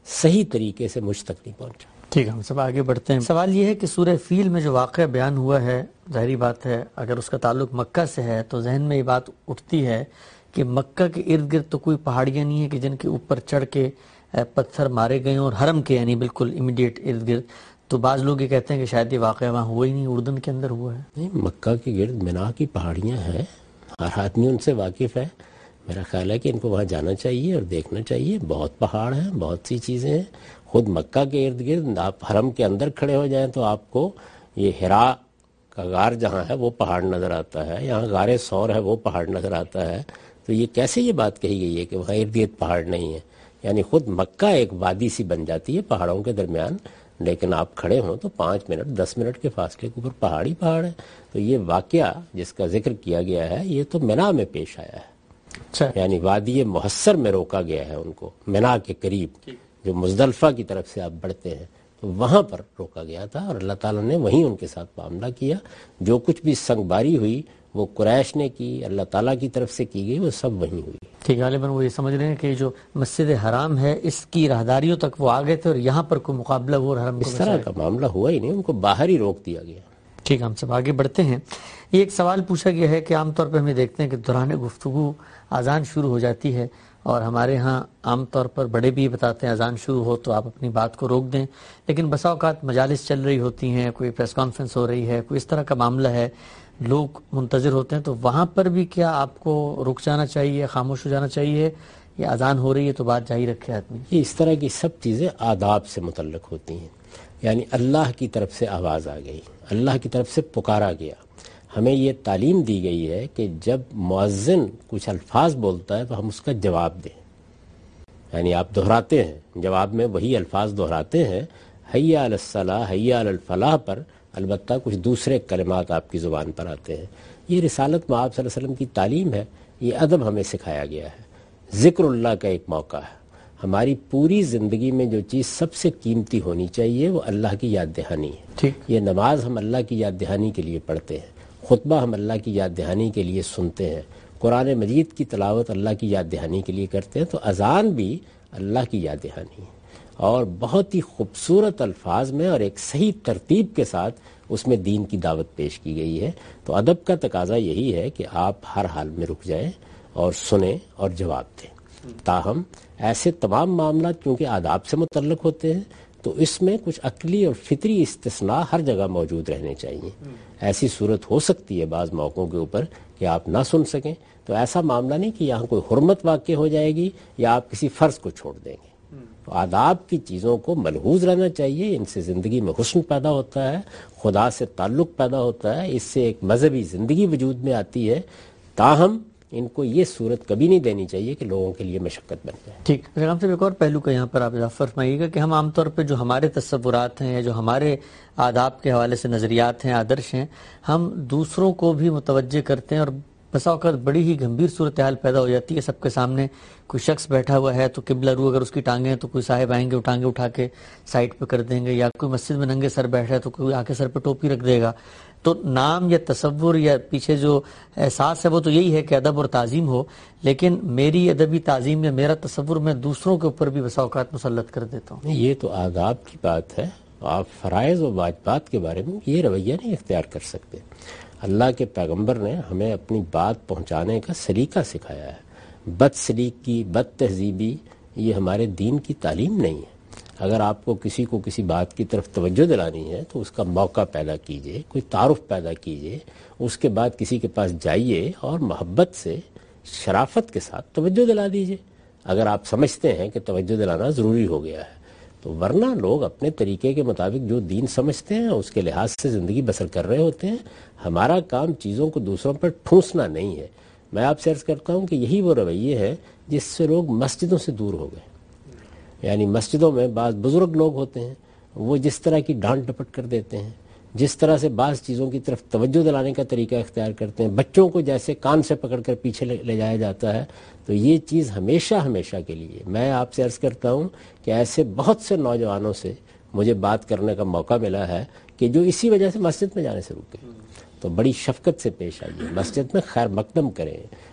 صحیح طریقے سے مجھ تک نہیں پہنچا۔ ٹھیک ہے، ہم سب آگے بڑھتے ہیں۔ سوال یہ ہے کہ سورہ فیل میں جو واقعہ بیان ہوا ہے، ظاہری بات ہے اگر اس کا تعلق مکہ سے ہے تو ذہن میں یہ بات اٹھتی ہے کہ مکہ کے ارد گرد تو کوئی پہاڑیاں نہیں ہیں کہ جن کے اوپر چڑھ کے پتھر مارے گئے اور حرم کے یعنی بالکل امیڈیٹ ارد گرد، تو بعض لوگ یہ کہتے ہیں کہ شاید یہ واقعہ وہاں ہوا ہی نہیں، اردن کے اندر ہوا ہے۔ نہیں، مکہ کے گرد مینا کی پہاڑیاں ہیں، ہر آدمی ان سے واقف ہے۔ میرا خیال ہے کہ ان کو وہاں جانا چاہیے اور دیکھنا چاہیے، بہت پہاڑ ہیں، بہت سی چیزیں ہیں۔ خود مکہ کے ارد گرد آپ حرم کے اندر کھڑے ہو جائیں تو آپ کو یہ ہرا کا غار جہاں ہے وہ پہاڑ نظر آتا ہے، یہاں غار ثور ہے وہ پہاڑ نظر آتا ہے۔ تو یہ کیسے یہ بات کہی گئی ہے کہ وہاں ارد گرد پہاڑ نہیں ہے؟ یعنی خود مکہ ایک وادی سی بن جاتی ہے پہاڑوں کے درمیان، لیکن آپ کھڑے ہوں تو 5 منٹ 10 منٹ کے فاصلے کے اوپر پہاڑ ہی پہاڑ ہے۔ تو یہ واقعہ جس کا ذکر کیا گیا ہے یہ تو منا میں پیش آیا ہے، یعنی وادی محصر میں روکا گیا ہے ان کو، منا کے قریب جو مزدلفہ کی طرف سے آپ بڑھتے ہیں تو وہاں پر روکا گیا تھا، اور اللہ تعالیٰ نے وہیں ان کے ساتھ معاملہ کیا۔ جو کچھ بھی سنگ باری ہوئی وہ قریش نے کی، اللہ تعالیٰ کی طرف سے کی گئی، وہ سب وہیں ہوئی۔ ٹھیک ہے، غالباً وہ یہ سمجھ رہے ہیں کہ جو مسجد حرام ہے اس کی راہداریوں تک وہ آگے تھے اور یہاں پر کوئی مقابلہ ہوا اور حرم کو اس طرح کا معاملہ ہوا ہی نہیں، ان کو باہر ہی روک دیا گیا۔ ٹھیک ہے، ہم سب آگے بڑھتے ہیں۔ یہ ایک سوال پوچھا گیا ہے کہ عام طور پہ ہمیں دیکھتے ہیں کہ دوران گفتگو اذان شروع ہو جاتی ہے، اور ہمارے ہاں عام طور پر بڑے بھی بتاتے ہیں اذان شروع ہو تو آپ اپنی بات کو روک دیں، لیکن بسا اوقات مجالس چل رہی ہوتی ہیں، کوئی پریس کانفرنس ہو رہی ہے، کوئی اس طرح کا معاملہ ہے، لوگ منتظر ہوتے ہیں، تو وہاں پر بھی کیا آپ کو رک جانا چاہیے، خاموش ہو جانا چاہیے، یا اذان ہو رہی ہے تو بات جاری رکھے آدمی؟ یہ اس طرح کی سب چیزیں آداب سے متعلق ہوتی ہیں، یعنی اللہ کی طرف سے آواز آ گئی، اللہ کی طرف سے پکارا گیا، ہمیں یہ تعلیم دی گئی ہے کہ جب مؤذن کچھ الفاظ بولتا ہے تو ہم اس کا جواب دیں، یعنی آپ دہراتے ہیں، جواب میں وہی الفاظ دہراتے ہیں، حی علی الصلاح حی علی الفلاح پر، البتہ کچھ دوسرے کلمات آپ کی زبان پر آتے ہیں۔ یہ رسالت میں آپ صلی اللہ علیہ وسلم کی تعلیم ہے، یہ ادب ہمیں سکھایا گیا ہے۔ ذکر اللہ کا ایک موقع ہے، ہماری پوری زندگی میں جو چیز سب سے قیمتی ہونی چاہیے وہ اللہ کی یاد دہانی ہے۔ یہ نماز ہم اللہ کی یاد دہانی کے لیے پڑھتے ہیں، خطبہ ہم اللہ کی یاد دہانی کے لیے سنتے ہیں، قرآن مجید کی تلاوت اللہ کی یاد دہانی کے لیے کرتے ہیں، تو اذان بھی اللہ کی یاد دہانی ہے، اور بہت ہی خوبصورت الفاظ میں اور ایک صحیح ترتیب کے ساتھ اس میں دین کی دعوت پیش کی گئی ہے۔ تو ادب کا تقاضا یہی ہے کہ آپ ہر حال میں رک جائیں اور سنیں اور جواب دیں۔ تاہم ایسے تمام معاملات چونکہ آداب سے متعلق ہوتے ہیں تو اس میں کچھ عقلی اور فطری استثناء ہر جگہ موجود رہنے چاہیے۔ ایسی صورت ہو سکتی ہے بعض موقعوں کے اوپر کہ آپ نہ سن سکیں، تو ایسا معاملہ نہیں کہ یہاں کوئی حرمت واقع ہو جائے گی یا آپ کسی فرض کو چھوڑ دیں گے۔ تو آداب کی چیزوں کو ملحوظ رہنا چاہیے، ان سے زندگی میں حسن پیدا ہوتا ہے، خدا سے تعلق پیدا ہوتا ہے، اس سے ایک مذہبی زندگی وجود میں آتی ہے۔ تاہم ان کو یہ صورت کبھی نہیں دینی چاہیے کہ لوگوں کے لیے مشقت بن جائے۔ ٹھیک، پیغام صاحب ایک اور پہلو کا یہاں پر آپ اضافہ فرمائیے گا کہ ہم عام طور پہ جو ہمارے تصورات ہیں یا جو ہمارے آداب کے حوالے سے نظریات ہیں، آدرش ہیں، ہم دوسروں کو بھی متوجہ کرتے ہیں، اور بسا اوقات بڑی ہی گمبھیر صورتحال پیدا ہو جاتی ہے۔ سب کے سامنے کوئی شخص بیٹھا ہوا ہے تو قبلہ رو اگر اس کی ٹانگیں ہیں تو کوئی صاحب آئیں گے، ٹانگیں اٹھا کے سائڈ پہ کر دیں گے، یا کوئی مسجد میں ننگے سر بیٹھا ہے تو کوئی آ کے سر پہ ٹوپی رکھ دے گا۔ تو نام یا تصور یا پیچھے جو احساس ہے وہ تو یہی ہے کہ ادب اور تعظیم ہو، لیکن میری ادبی تعظیم یا میرا تصور میں دوسروں کے اوپر بھی بسا اوقات مسلط کر دیتا ہوں۔ یہ تو آداب کی بات ہے، آپ فرائض و واجبات کے بارے میں یہ رویہ نہیں اختیار کر سکتے۔ اللہ کے پیغمبر نے ہمیں اپنی بات پہنچانے کا سلیقہ سکھایا ہے۔ بد سلیقی، بد تہذیبی یہ ہمارے دین کی تعلیم نہیں ہے۔ اگر آپ کو کسی بات کی طرف توجہ دلانی ہے تو اس کا موقع پیدا کیجئے، کوئی تعارف پیدا کیجئے، اس کے بعد کسی کے پاس جائیے اور محبت سے، شرافت کے ساتھ توجہ دلا دیجئے، اگر آپ سمجھتے ہیں کہ توجہ دلانا ضروری ہو گیا ہے تو۔ ورنہ لوگ اپنے طریقے کے مطابق جو دین سمجھتے ہیں اس کے لحاظ سے زندگی بسر کر رہے ہوتے ہیں۔ ہمارا کام چیزوں کو دوسروں پر ٹھونسنا نہیں ہے۔ میں آپ سے عرض کرتا ہوں کہ یہی وہ رویے ہے جس سے لوگ مسجدوں سے دور ہو گئے، یعنی مسجدوں میں بعض بزرگ لوگ ہوتے ہیں، وہ جس طرح کی ڈانٹ ڈپٹ کر دیتے ہیں، جس طرح سے بعض چیزوں کی طرف توجہ دلانے کا طریقہ اختیار کرتے ہیں، بچوں کو جیسے کان سے پکڑ کر پیچھے لے جایا جاتا ہے، تو یہ چیز ہمیشہ کے لیے میں آپ سے عرض کرتا ہوں کہ ایسے بہت سے نوجوانوں سے مجھے بات کرنے کا موقع ملا ہے کہ جو اسی وجہ سے مسجد میں جانے سے رک گئے۔ تو بڑی شفقت سے پیش آئیے، مسجد میں خیر مقدم کریں،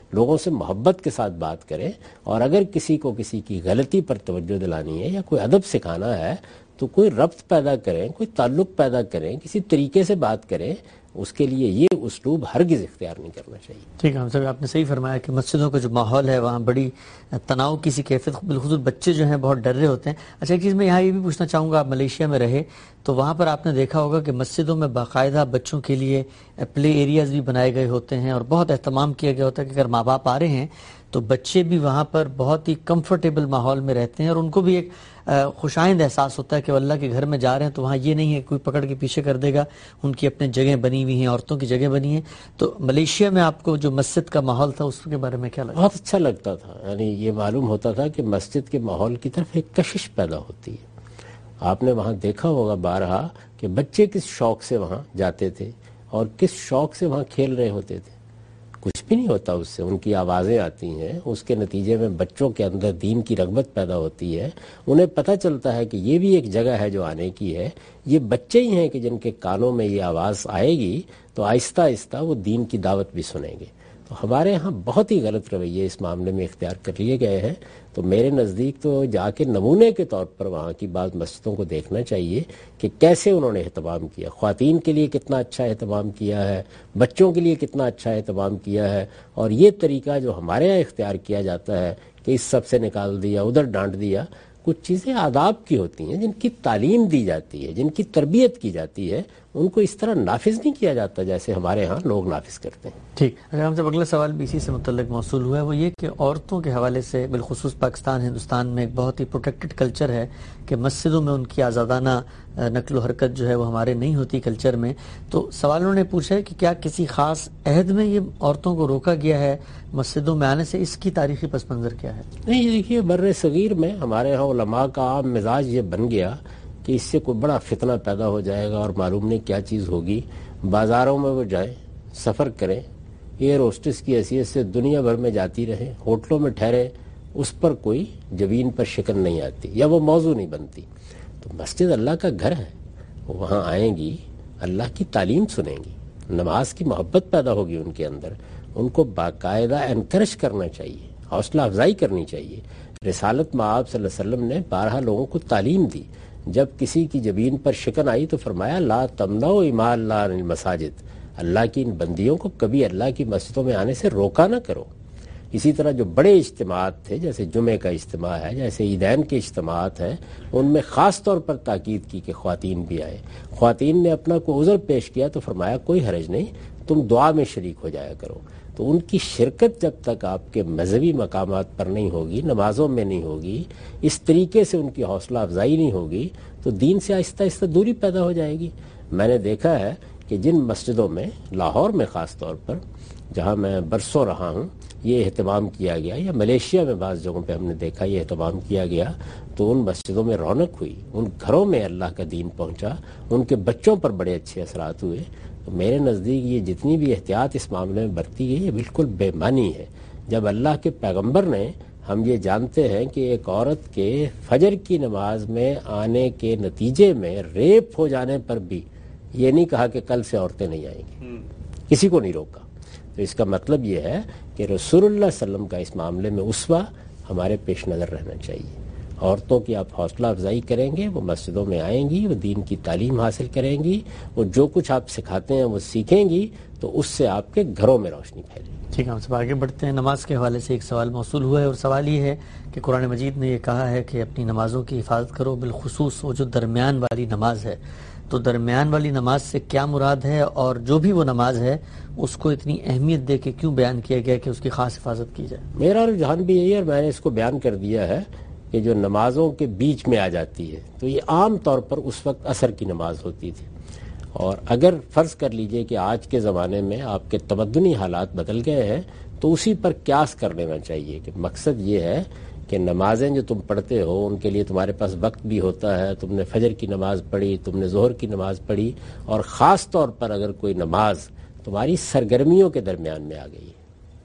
لوگوں سے محبت کے ساتھ بات کریں، اور اگر کسی کو کسی کی غلطی پر توجہ دلانی ہے یا کوئی ادب سکھانا ہے تو کوئی ربط پیدا کریں، کوئی تعلق پیدا کریں، کسی طریقے سے بات کریں. اس کے لیے یہ اسلوب ہرگز اختیار نہیں کرنا چاہیے. ٹھیک ہے صاحب، آپ نے صحیح فرمایا کہ مسجدوں کا جو ماحول ہے وہاں بڑی تناؤ کی سی کیفیت، بالخصوص بچے جو ہیں بہت ڈر رہے ہوتے ہیں. اچھا ایک چیز میں یہاں یہ بھی پوچھنا چاہوں گا، آپ ملیشیا میں رہے تو وہاں پر آپ نے دیکھا ہوگا کہ مسجدوں میں باقاعدہ بچوں کے لیے پلے ایریاز بھی بنائے گئے ہوتے ہیں اور بہت اہتمام کیا گیا ہوتا ہے کہ اگر ماں باپ آ رہے ہیں تو بچے بھی وہاں پر بہت ہی کمفرٹیبل ماحول میں رہتے ہیں اور ان کو بھی ایک خوش آئند احساس ہوتا ہے کہ وہ اللہ کے گھر میں جا رہے ہیں تو وہاں یہ نہیں ہے کوئی پکڑ کے پیچھے کر دے گا، ان کی اپنے جگہیں بنی ہوئی ہیں، عورتوں کی جگہ بنی ہیں. تو ملیشیا میں آپ کو جو مسجد کا ماحول تھا اس کے بارے میں کیا لگا؟ بہت اچھا لگتا تھا. یعنی یہ معلوم ہوتا تھا کہ مسجد کے ماحول کی طرف ایک کشش پیدا ہوتی ہے. آپ نے وہاں دیکھا ہوگا بارہا کہ بچے کس شوق سے وہاں جاتے تھے اور کس شوق سے وہاں کھیل رہے ہوتے تھے. کچھ بھی نہیں ہوتا اس سے، ان کی آوازیں آتی ہیں، اس کے نتیجے میں بچوں کے اندر دین کی رغبت پیدا ہوتی ہے. انہیں پتہ چلتا ہے کہ یہ بھی ایک جگہ ہے جو آنے کی ہے. یہ بچے ہی ہیں کہ جن کے کانوں میں یہ آواز آئے گی تو آہستہ آہستہ وہ دین کی دعوت بھی سنیں گے. تو ہمارے ہاں بہت ہی غلط رویے اس معاملے میں اختیار کر لیے گئے ہیں. تو میرے نزدیک تو جا کے نمونے کے طور پر وہاں کی بعض مسجدوں کو دیکھنا چاہیے کہ کیسے انہوں نے اہتمام کیا، خواتین کے لیے کتنا اچھا اہتمام کیا ہے، بچوں کے لیے کتنا اچھا اہتمام کیا ہے. اور یہ طریقہ جو ہمارے یہاں اختیار کیا جاتا ہے کہ اس سب سے نکال دیا، ادھر ڈانٹ دیا، کچھ چیزیں آداب کی ہوتی ہیں جن کی تعلیم دی جاتی ہے، جن کی تربیت کی جاتی ہے، ان کو اس طرح نافذ نہیں کیا جاتا جیسے ہمارے ہاں لوگ نافذ کرتے ہیں. ٹھیک، اگر ہم سے اگلا سوال بھی اسی سے متعلق موصول ہوا ہے، وہ یہ کہ عورتوں کے حوالے سے بالخصوص پاکستان ہندوستان میں ایک بہت ہی پروٹیکٹڈ کلچر ہے کہ مسجدوں میں ان کی آزادانہ نقل و حرکت جو ہے وہ ہمارے نہیں ہوتی کلچر میں. تو سوالوں نے پوچھا ہے کہ کیا کسی خاص عہد میں یہ عورتوں کو روکا گیا ہے مسجدوں میں آنے سے؟ اس کی تاریخی پس منظر کیا ہے؟ نہیں، دیکھیے بر صغیر میں ہمارے ہاں علماء کا عام مزاج یہ بن گیا کہ اس سے کوئی بڑا فتنہ پیدا ہو جائے گا اور معلوم نہیں کیا چیز ہوگی. بازاروں میں وہ جائیں، سفر کریں، ایئر ہوسٹس کی حیثیت سے دنیا بھر میں جاتی رہیں، ہوٹلوں میں ٹھہریں، اس پر کوئی جبین پر شکن نہیں آتی یا وہ موضوع نہیں بنتی. تو مسجد اللہ کا گھر ہے، وہاں آئیں گی، اللہ کی تعلیم سنیں گی، نماز کی محبت پیدا ہوگی ان کے اندر. ان کو باقاعدہ انکرج کرنا چاہیے، حوصلہ افزائی کرنی چاہیے. رسالت مآب صلی اللہ علیہ وسلم نے 12 لوگوں کو تعلیم دی. جب کسی کی جبین پر شکن آئی تو فرمایا لا تمنعوا اماء اللہ عن المساجد، اللہ کی ان بندیوں کو کبھی اللہ کی مسجدوں میں آنے سے روکا نہ کرو. اسی طرح جو بڑے اجتماعات تھے جیسے جمعے کا اجتماع ہے، جیسے عیدین کے اجتماعات ہیں، ان میں خاص طور پر تاکید کی کہ خواتین بھی آئے. خواتین نے اپنا کوئی عذر پیش کیا تو فرمایا کوئی حرج نہیں، تم دعا میں شریک ہو جایا کرو. تو ان کی شرکت جب تک آپ کے مذہبی مقامات پر نہیں ہوگی، نمازوں میں نہیں ہوگی، اس طریقے سے ان کی حوصلہ افزائی نہیں ہوگی تو دین سے آہستہ آہستہ دوری پیدا ہو جائے گی. میں نے دیکھا ہے کہ جن مسجدوں میں، لاہور میں خاص طور پر جہاں میں برسوں رہا ہوں، یہ اہتمام کیا گیا، یا ملیشیا میں بعض جگہوں پہ ہم نے دیکھا یہ اہتمام کیا گیا، تو ان مسجدوں میں رونق ہوئی، ان گھروں میں اللہ کا دین پہنچا، ان کے بچوں پر بڑے اچھے اثرات ہوئے. تو میرے نزدیک یہ جتنی بھی احتیاط اس معاملے میں برتی گئی یہ بالکل بے معنی ہے. جب اللہ کے پیغمبر نے، ہم یہ جانتے ہیں کہ ایک عورت کے فجر کی نماز میں آنے کے نتیجے میں ریپ ہو جانے پر بھی یہ نہیں کہا کہ کل سے عورتیں نہیں آئیں گی، کسی کو نہیں روکا. تو اس کا مطلب یہ ہے کہ رسول اللہ صلی اللہ علیہ وسلم کا اس معاملے میں اسوہ ہمارے پیش نظر رہنا چاہیے. عورتوں کی آپ حوصلہ افزائی کریں گے، وہ مسجدوں میں آئیں گی، وہ دین کی تعلیم حاصل کریں گی، وہ جو کچھ آپ سکھاتے ہیں وہ سیکھیں گی، تو اس سے آپ کے گھروں میں روشنی پھیلے گی. ٹھیک ہے، ہم سب آگے بڑھتے ہیں. نماز کے حوالے سے ایک سوال موصول ہوا ہے اور سوال یہ ہے کہ قرآن مجید نے یہ کہا ہے کہ اپنی نمازوں کی حفاظت کرو، بالخصوص وہ جو درمیان والی نماز ہے. تو درمیان والی نماز سے کیا مراد ہے، اور جو بھی وہ نماز ہے اس کو اتنی اہمیت دے کے کیوں بیان کیا گیا کہ اس کی خاص حفاظت کی جائے؟ میرا رجحان بھی یہی ہے اور میں نے اس کو بیان کر دیا ہے کہ جو نمازوں کے بیچ میں آ جاتی ہے تو یہ عام طور پر اس وقت عصر کی نماز ہوتی تھی. اور اگر فرض کر لیجئے کہ آج کے زمانے میں آپ کے تمدنی حالات بدل گئے ہیں تو اسی پر قیاس کر لینا چاہیے کہ مقصد یہ ہے کہ نمازیں جو تم پڑھتے ہو ان کے لیے تمہارے پاس وقت بھی ہوتا ہے. تم نے فجر کی نماز پڑھی، تم نے ظہر کی نماز پڑھی، اور خاص طور پر اگر کوئی نماز تمہاری سرگرمیوں کے درمیان میں آ گئی ہے،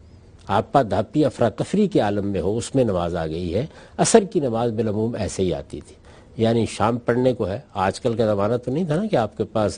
آپا دھاپی افراتفری کے عالم میں ہو، اس میں نماز آ گئی ہے. عصر کی نماز بالعموم ایسے ہی آتی تھی. یعنی شام پڑھنے کو ہے. آج کل کا زمانہ تو نہیں تھا نا کہ آپ کے پاس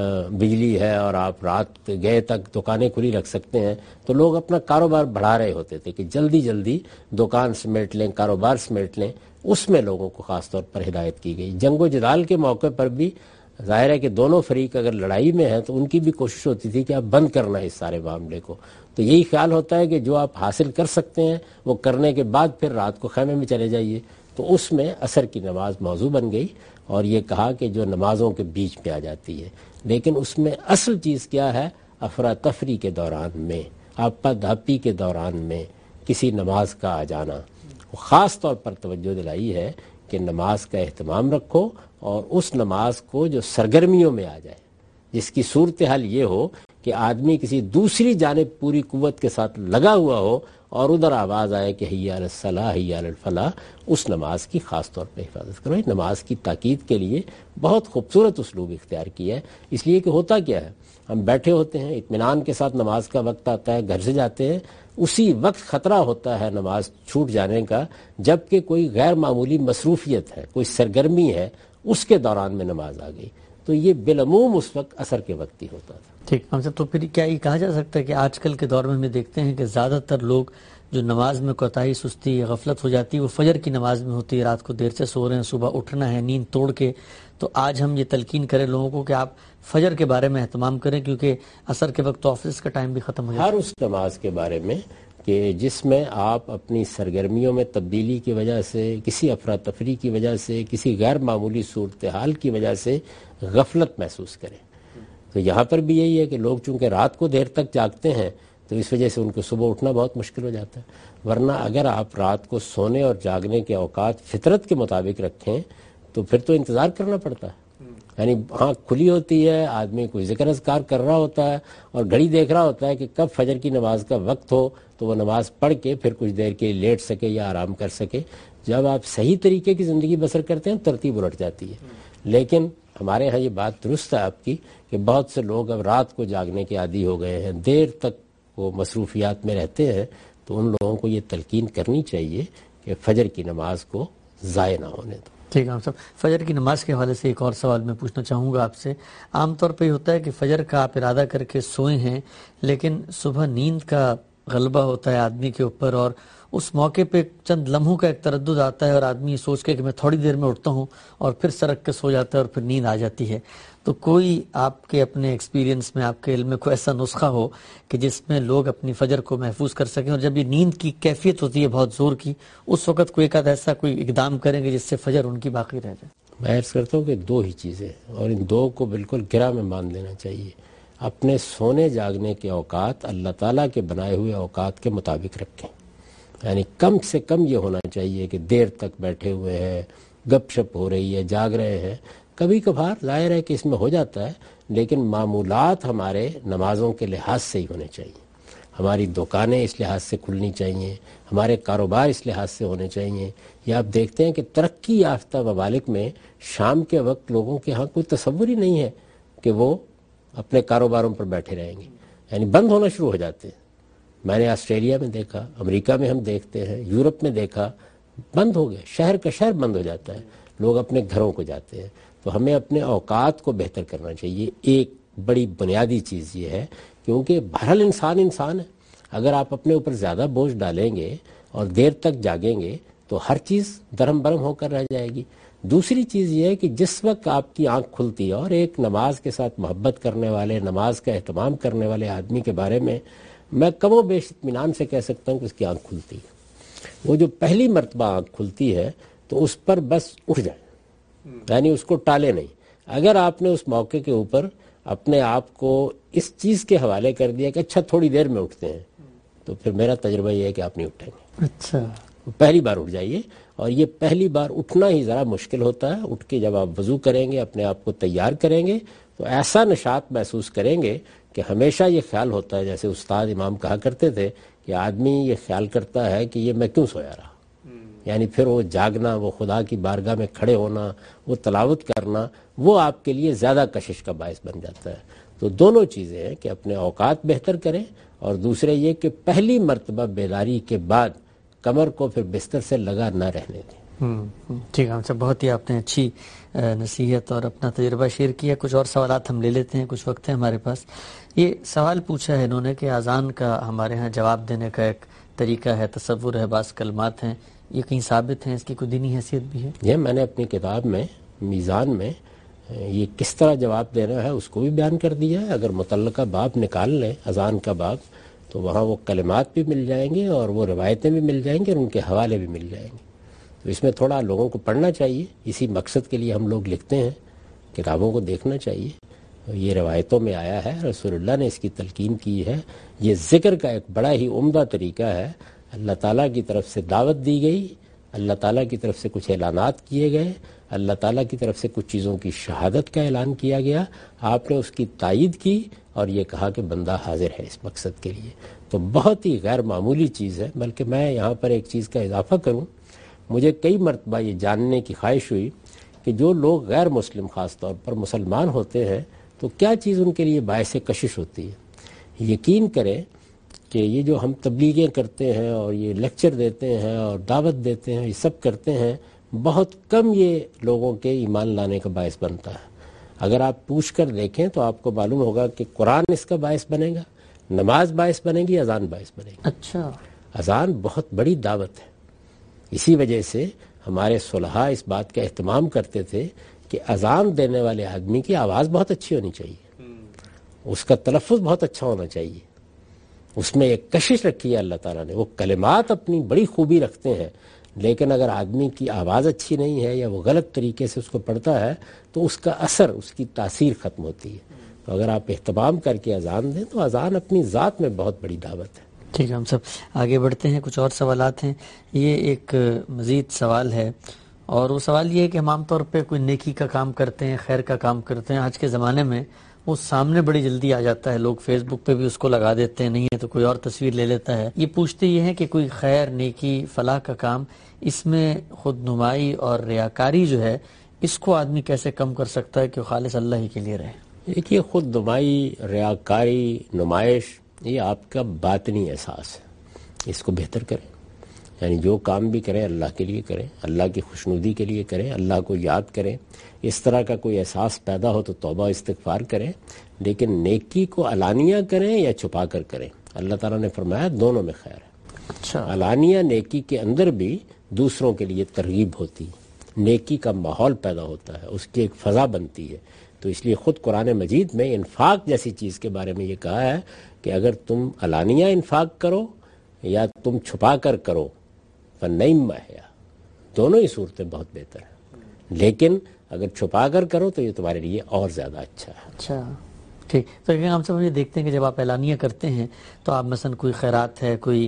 بجلی ہے اور آپ رات گئے تک دکانیں کھلی رکھ سکتے ہیں, تو لوگ اپنا کاروبار بڑھا رہے ہوتے تھے کہ جلدی جلدی دکان سمیٹ لیں, کاروبار سمیٹ لیں. اس میں لوگوں کو خاص طور پر ہدایت کی گئی. جنگ و جدال کے موقع پر بھی ظاہر ہے کہ دونوں فریق اگر لڑائی میں ہیں تو ان کی بھی کوشش ہوتی تھی کہ آپ بند کرنا ہے اس سارے معاملے کو. تو یہی خیال ہوتا ہے کہ جو آپ حاصل کر سکتے ہیں وہ کرنے کے بعد پھر رات کو خیمے میں چلے جائیے. تو اس میں عصر کی نماز موضوع بن گئی اور یہ کہا کہ جو نمازوں کے بیچ میں آ جاتی ہے. لیکن اس میں اصل چیز کیا ہے؟ افراتفری کے دوران میں, آپا دھاپی کے دوران میں کسی نماز کا آ جانا. خاص طور پر توجہ دلائی ہے کہ نماز کا اہتمام رکھو اور اس نماز کو جو سرگرمیوں میں آ جائے, جس کی صورتحال یہ ہو کہ آدمی کسی دوسری جانب پوری قوت کے ساتھ لگا ہوا ہو اور ادھر آواز آئے کہ حی علی الصلاح حی علی الفلاح, اس نماز کی خاص طور پہ حفاظت کرو. نماز کی تاکید کے لیے بہت خوبصورت اسلوب اختیار کیا ہے. اس لیے کہ ہوتا کیا ہے, ہم بیٹھے ہوتے ہیں, اطمینان کے ساتھ نماز کا وقت آتا ہے, گھر سے جاتے ہیں, اسی وقت خطرہ ہوتا ہے نماز چھوٹ جانے کا, جبکہ کوئی غیر معمولی مصروفیت ہے, کوئی سرگرمی ہے, اس کے دوران میں نماز آ گئی. تو یہ بالعموم اس وقت عصر کے وقت ہی ہوتا تھا. ٹھیک ہے. تو پھر کیا یہ کہا جا سکتا ہے کہ آج کل کے دور میں ہم دیکھتے ہیں کہ زیادہ تر لوگ جو نماز میں کوتاہی, سستی یا غفلت ہو جاتی ہے وہ فجر کی نماز میں ہوتی ہے. رات کو دیر سے سو رہے ہیں, صبح اٹھنا ہے نیند توڑ کے. تو آج ہم یہ تلقین کریں لوگوں کو کہ آپ فجر کے بارے میں اہتمام کریں, کیونکہ عصر کے وقت تو آفس کا ٹائم بھی ختم ہو جاتا ہے. ہر اس نماز کے بارے میں کہ جس میں آپ اپنی سرگرمیوں میں تبدیلی کی وجہ سے, کسی افراتفری کی وجہ سے, کسی غیر معمولی صورتحال کی وجہ سے غفلت محسوس کریں. تو یہاں پر بھی یہی ہے کہ لوگ چونکہ رات کو دیر تک جاگتے ہیں تو اس وجہ سے ان کو صبح اٹھنا بہت مشکل ہو جاتا ہے. ورنہ اگر آپ رات کو سونے اور جاگنے کے اوقات فطرت کے مطابق رکھیں تو پھر تو انتظار کرنا پڑتا ہے. یعنی آنکھ کھلی ہوتی ہے, آدمی کوئی ذکر اذکار کر رہا ہوتا ہے اور گھڑی دیکھ رہا ہوتا ہے کہ کب فجر کی نماز کا وقت ہو تو وہ نماز پڑھ کے پھر کچھ دیر کے لیے لیٹ سکے یا آرام کر سکے. جب آپ صحیح طریقے کی زندگی بسر کرتے ہیں ترتیب الٹ جاتی ہے. لیکن ہمارے ہاں یہ بات درست ہے آپ کی کہ بہت سے لوگ اب رات کو جاگنے کے عادی ہو گئے ہیں, دیر تک وہ مصروفیات میں رہتے ہیں. تو ان لوگوں کو یہ تلقین کرنی چاہیے کہ فجر کی نماز کو ضائع نہ ہونے دو. ٹھیک ہے صاحب. فجر کی نماز کے حوالے سے ایک اور سوال میں پوچھنا چاہوں گا آپ سے. عام طور پہ یہ ہوتا ہے کہ فجر کا آپ ارادہ کر کے سوئے ہیں, لیکن صبح نیند کا غلبہ ہوتا ہے آدمی کے اوپر, اور اس موقع پہ چند لمحوں کا ایک تردد آتا ہے اور آدمی سوچ کے کہ میں تھوڑی دیر میں اٹھتا ہوں اور پھر سرک کے سو جاتا ہے اور پھر نیند آ جاتی ہے. تو کوئی آپ کے اپنے ایکسپیرینس میں, آپ کے علم میں کوئی ایسا نسخہ ہو کہ جس میں لوگ اپنی فجر کو محفوظ کر سکیں, اور جب یہ نیند کی کیفیت ہوتی ہے بہت زور کی, اس وقت کوئی ایک ایسا کوئی اقدام کریں گے جس سے فجر ان کی باقی رہ جائے؟ میں عرض کرتا ہوں کہ دو ہی چیزیں, اور ان دو کو بالکل گرہ میں مان لینا چاہیے. اپنے سونے جاگنے کے اوقات اللہ تعالیٰ کے بنائے ہوئے اوقات کے مطابق رکھیں. یعنی کم سے کم یہ ہونا چاہیے کہ دیر تک بیٹھے ہوئے ہیں, گپ شپ ہو رہی ہے, جاگ رہے ہیں. کبھی کبھار ظاہر ہے کہ اس میں ہو جاتا ہے, لیکن معمولات ہمارے نمازوں کے لحاظ سے ہی ہونے چاہیے. ہماری دکانیں اس لحاظ سے کھلنی چاہیے, ہمارے کاروبار اس لحاظ سے ہونے چاہیے. یا آپ دیکھتے ہیں کہ ترقی یافتہ ممالک میں شام کے وقت لوگوں کے ہاں کوئی تصور ہی نہیں ہے کہ وہ اپنے کاروباروں پر بیٹھے رہیں گے, یعنی بند ہونا شروع ہو جاتے ہیں. میں نے آسٹریلیا میں دیکھا, امریکہ میں ہم دیکھتے ہیں, یورپ میں دیکھا, بند ہو گئے, شہر کا شہر بند ہو جاتا ہے, لوگ اپنے گھروں کو جاتے ہیں. تو ہمیں اپنے اوقات کو بہتر کرنا چاہیے. ایک بڑی بنیادی چیز یہ ہے, کیونکہ بہرحال انسان ہے. اگر آپ اپنے اوپر زیادہ بوجھ ڈالیں گے اور دیر تک جاگیں گے تو ہر چیز درہم برہم ہو کر رہ جائے گی. دوسری چیز یہ ہے کہ جس وقت آپ کی آنکھ کھلتی ہے, اور ایک نماز کے ساتھ محبت کرنے والے, نماز کا اہتمام کرنے والے آدمی کے بارے میں میں کم و بیش اطمینان سے کہہ سکتا ہوں کہ اس کی آنکھ کھلتی ہے. وہ جو پہلی مرتبہ آنکھ کھلتی ہے تو اس پر بس اٹھ جائے, یعنی اس کو ٹالے نہیں. اگر آپ نے اس موقع کے اوپر اپنے آپ کو اس چیز کے حوالے کر دیا کہ اچھا تھوڑی دیر میں اٹھتے ہیں, تو پھر میرا تجربہ یہ ہے کہ آپ نہیں اٹھیں گے. اچھا, پہلی بار اٹھ جائیے, اور یہ پہلی بار اٹھنا ہی ذرا مشکل ہوتا ہے. اٹھ کے جب آپ وضو کریں گے, اپنے آپ کو تیار کریں گے, تو ایسا نشاط محسوس کریں گے کہ ہمیشہ یہ خیال ہوتا ہے, جیسے استاد امام کہا کرتے تھے کہ آدمی یہ خیال کرتا ہے کہ یہ میں کیوں سویا رہا. یعنی پھر وہ جاگنا, وہ خدا کی بارگاہ میں کھڑے ہونا, وہ تلاوت کرنا, وہ آپ کے لیے زیادہ کشش کا باعث بن جاتا ہے. تو دونوں چیزیں ہیں کہ اپنے اوقات بہتر کریں, اور دوسرے یہ کہ پہلی مرتبہ بیداری کے بعد کمر کو پھر بستر سے لگا نہ رہنے دیں. ٹھیک ہے صاحب، بہت ہی آپ نے اچھی نصیحت اور اپنا تجربہ شیئر کیا. کچھ اور سوالات ہم لے لیتے ہیں، کچھ وقت ہے ہمارے پاس. یہ سوال پوچھا ہے انہوں نے کہ اذان کا ہمارے ہاں جواب دینے کا ایک طریقہ ہے، تصور ہے، بعض کلمات ہیں، یہ کہیں ثابت ہیں، اس کی کوئی دینی حیثیت بھی ہے؟ یہ میں نے اپنی کتاب میں میزان میں یہ کس طرح جواب دینا ہے اس کو بھی بیان کر دیا ہے. اگر متعلقہ باب نکال لیں اذان کا باب تو وہاں وہ کلمات بھی مل جائیں گے اور وہ روایتیں بھی مل جائیں گے اور ان کے حوالے بھی مل جائیں گے. تو اس میں تھوڑا لوگوں کو پڑھنا چاہیے، اسی مقصد کے لیے ہم لوگ لکھتے ہیں، کتابوں کو دیکھنا چاہیے. یہ روایتوں میں آیا ہے، رسول اللہ نے اس کی تلقین کی ہے. یہ ذکر کا ایک بڑا ہی عمدہ طریقہ ہے. اللہ تعالیٰ کی طرف سے دعوت دی گئی، اللہ تعالیٰ کی طرف سے کچھ اعلانات کیے گئے، اللہ تعالیٰ کی طرف سے کچھ چیزوں کی شہادت کا اعلان کیا گیا، آپ نے اس کی تائید کی اور یہ کہا کہ بندہ حاضر ہے اس مقصد کے لیے. تو بہت ہی غیر معمولی چیز ہے. بلکہ میں یہاں پر ایک چیز کا اضافہ کروں، مجھے کئی مرتبہ یہ جاننے کی خواہش ہوئی کہ جو لوگ غیر مسلم خاص طور پر مسلمان ہوتے ہیں تو کیا چیز ان کے لیے باعث کشش ہوتی ہے. یقین کریں کہ یہ جو ہم تبلیغیں کرتے ہیں اور یہ لیکچر دیتے ہیں اور دعوت دیتے ہیں، یہ سب کرتے ہیں، بہت کم یہ لوگوں کے ایمان لانے کا باعث بنتا ہے. اگر آپ پوچھ کر دیکھیں تو آپ کو معلوم ہوگا کہ قرآن اس کا باعث بنے گا، نماز باعث بنے گی، اذان باعث بنے گی. اچھا، اذان بہت بڑی دعوت ہے. اسی وجہ سے ہمارے صلحاء اس بات کا اہتمام کرتے تھے کہ اذان دینے والے آدمی کی آواز بہت اچھی ہونی چاہیے، اس کا تلفظ بہت اچھا ہونا چاہیے. اس میں ایک کشش رکھی ہے اللہ تعالیٰ نے. وہ کلمات اپنی بڑی خوبی رکھتے ہیں، لیکن اگر آدمی کی آواز اچھی نہیں ہے یا وہ غلط طریقے سے اس کو پڑھتا ہے تو اس کا اثر، اس کی تاثیر ختم ہوتی ہے. تو اگر آپ اہتمام کر کے اذان دیں تو اذان اپنی ذات میں بہت بڑی دعوت ہے. ٹھیک ہے، ہم سب آگے بڑھتے ہیں. کچھ اور سوالات ہیں. یہ ایک مزید سوال ہے اور وہ سوال یہ ہے کہ ہم عام طور پہ کوئی نیکی کا کام کرتے ہیں، خیر کا کام کرتے ہیں. آج کے زمانے میں وہ سامنے بڑی جلدی آ جاتا ہے، لوگ فیس بک پہ بھی اس کو لگا دیتے ہیں، نہیں ہے تو کوئی اور تصویر لے لیتا ہے. یہ پوچھتے یہ ہیں کہ کوئی خیر، نیکی، فلاح کا کام، اس میں خود نمائی اور ریاکاری جو ہے اس کو آدمی کیسے کم کر سکتا ہے کہ وہ خالص اللہ ہی کے لیے رہے؟ دیکھیے، خود نمائی، ریاکاری، نمائش یہ آپ کا باطنی احساس ہے. اس کو بہتر کریں، یعنی جو کام بھی کریں اللہ کے لیے کریں، اللہ کی خوشنودی کے لیے کریں، اللہ کو یاد کریں. اس طرح کا کوئی احساس پیدا ہو تو توبہ استغفار کریں. لیکن نیکی کو علانیہ کریں یا چھپا کر کریں، اللہ تعالیٰ نے فرمایا دونوں میں خیر ہے. اچھا، علانیہ نیکی کے اندر بھی دوسروں کے لیے ترغیب ہوتی ہے، نیکی کا ماحول پیدا ہوتا ہے، اس کی ایک فضا بنتی ہے. تو اس لیے خود قرآن مجید میں انفاق جیسی چیز کے بارے میں یہ کہا ہے کہ اگر تم علانیہ انفاق کرو یا تم چھپا کر کرو، فنعم ہے، دونوں ہی صورتیں بہت بہتر ہیں. لیکن اگر چھپا کر کرو تو یہ تمہارے لیے اور زیادہ اچھا ہے. اچھا، ٹھیک. تو ہم سب یہ دیکھتے ہیں کہ جب آپ اعلانیہ کرتے ہیں تو آپ مثلا کوئی خیرات ہے، کوئی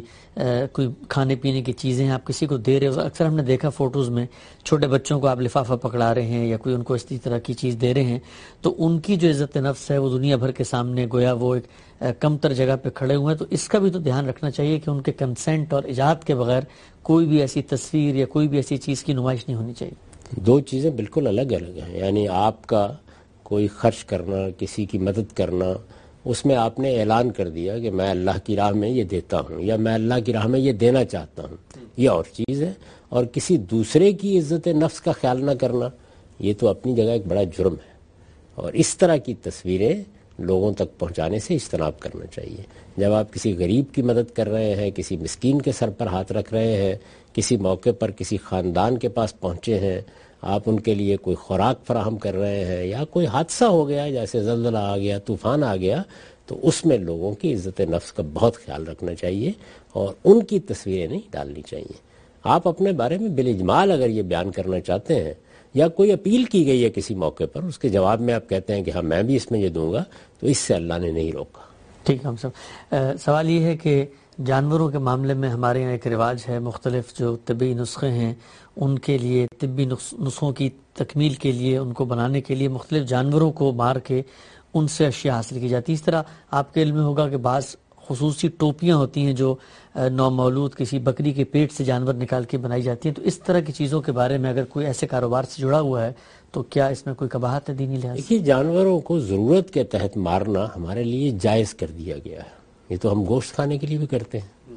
کھانے پینے کی چیزیں آپ کسی کو دے رہے ہو. اکثر ہم نے دیکھا فوٹوز میں چھوٹے بچوں کو آپ لفافہ پکڑا رہے ہیں یا کوئی ان کو اسی طرح کی چیز دے رہے ہیں، تو ان کی جو عزت نفس ہے وہ دنیا بھر کے سامنے گویا وہ ایک کم تر جگہ پہ کھڑے ہوئے ہیں. تو اس کا بھی تو دھیان رکھنا چاہیے کہ ان کے کنسنٹ اور اجازت کے بغیر کوئی بھی ایسی تصویر یا کوئی بھی ایسی چیز کی نمائش نہیں ہونی چاہیے. دو چیزیں بالکل الگ الگ ہیں. یعنی آپ کا کوئی خرچ کرنا، کسی کی مدد کرنا، اس میں آپ نے اعلان کر دیا کہ میں اللہ کی راہ میں یہ دیتا ہوں یا میں اللہ کی راہ میں یہ دینا چاہتا ہوں، یہ اور چیز ہے. اور کسی دوسرے کی عزت نفس کا خیال نہ کرنا، یہ تو اپنی جگہ ایک بڑا جرم ہے. اور اس طرح کی تصویریں لوگوں تک پہنچانے سے اجتناب کرنا چاہیے. جب آپ کسی غریب کی مدد کر رہے ہیں، کسی مسکین کے سر پر ہاتھ رکھ رہے ہیں، کسی موقع پر کسی خاندان کے پاس پہنچے ہیں، آپ ان کے لیے کوئی خوراک فراہم کر رہے ہیں، یا کوئی حادثہ ہو گیا جیسے زلزلہ آ گیا، طوفان آ گیا، تو اس میں لوگوں کی عزت نفس کا بہت خیال رکھنا چاہیے اور ان کی تصویریں نہیں ڈالنی چاہیے. آپ اپنے بارے میں بالاجمال اگر یہ بیان کرنا چاہتے ہیں یا کوئی اپیل کی گئی ہے کسی موقع پر، اس کے جواب میں آپ کہتے ہیں کہ ہاں میں بھی اس میں یہ دوں گا، تو اس سے اللہ نے نہیں روکا. ٹھیک ہے. ہم سب سوال یہ ہے کہ جانوروں کے معاملے میں ہمارے یہاں ایک رواج ہے، مختلف جو طبی نسخے ہیں ان کے لیے، طبی نسخوں کی تکمیل کے لیے، ان کو بنانے کے لیے مختلف جانوروں کو مار کے ان سے اشیاء حاصل کی جاتی ہے. اس طرح آپ کے علم میں ہوگا کہ بعض خصوصی ٹوپیاں ہوتی ہیں جو نومولود کسی بکری کے پیٹ سے جانور نکال کے بنائی جاتی ہیں. تو اس طرح کی چیزوں کے بارے میں اگر کوئی ایسے کاروبار سے جڑا ہوا ہے تو کیا اس میں کوئی قباحت ہے دینی لحاظ سے؟ دیکھیے، جانوروں کو ضرورت کے تحت مارنا ہمارے لیے جائز کر دیا گیا ہے. یہ تو ہم گوشت کھانے کے لیے بھی کرتے ہیں.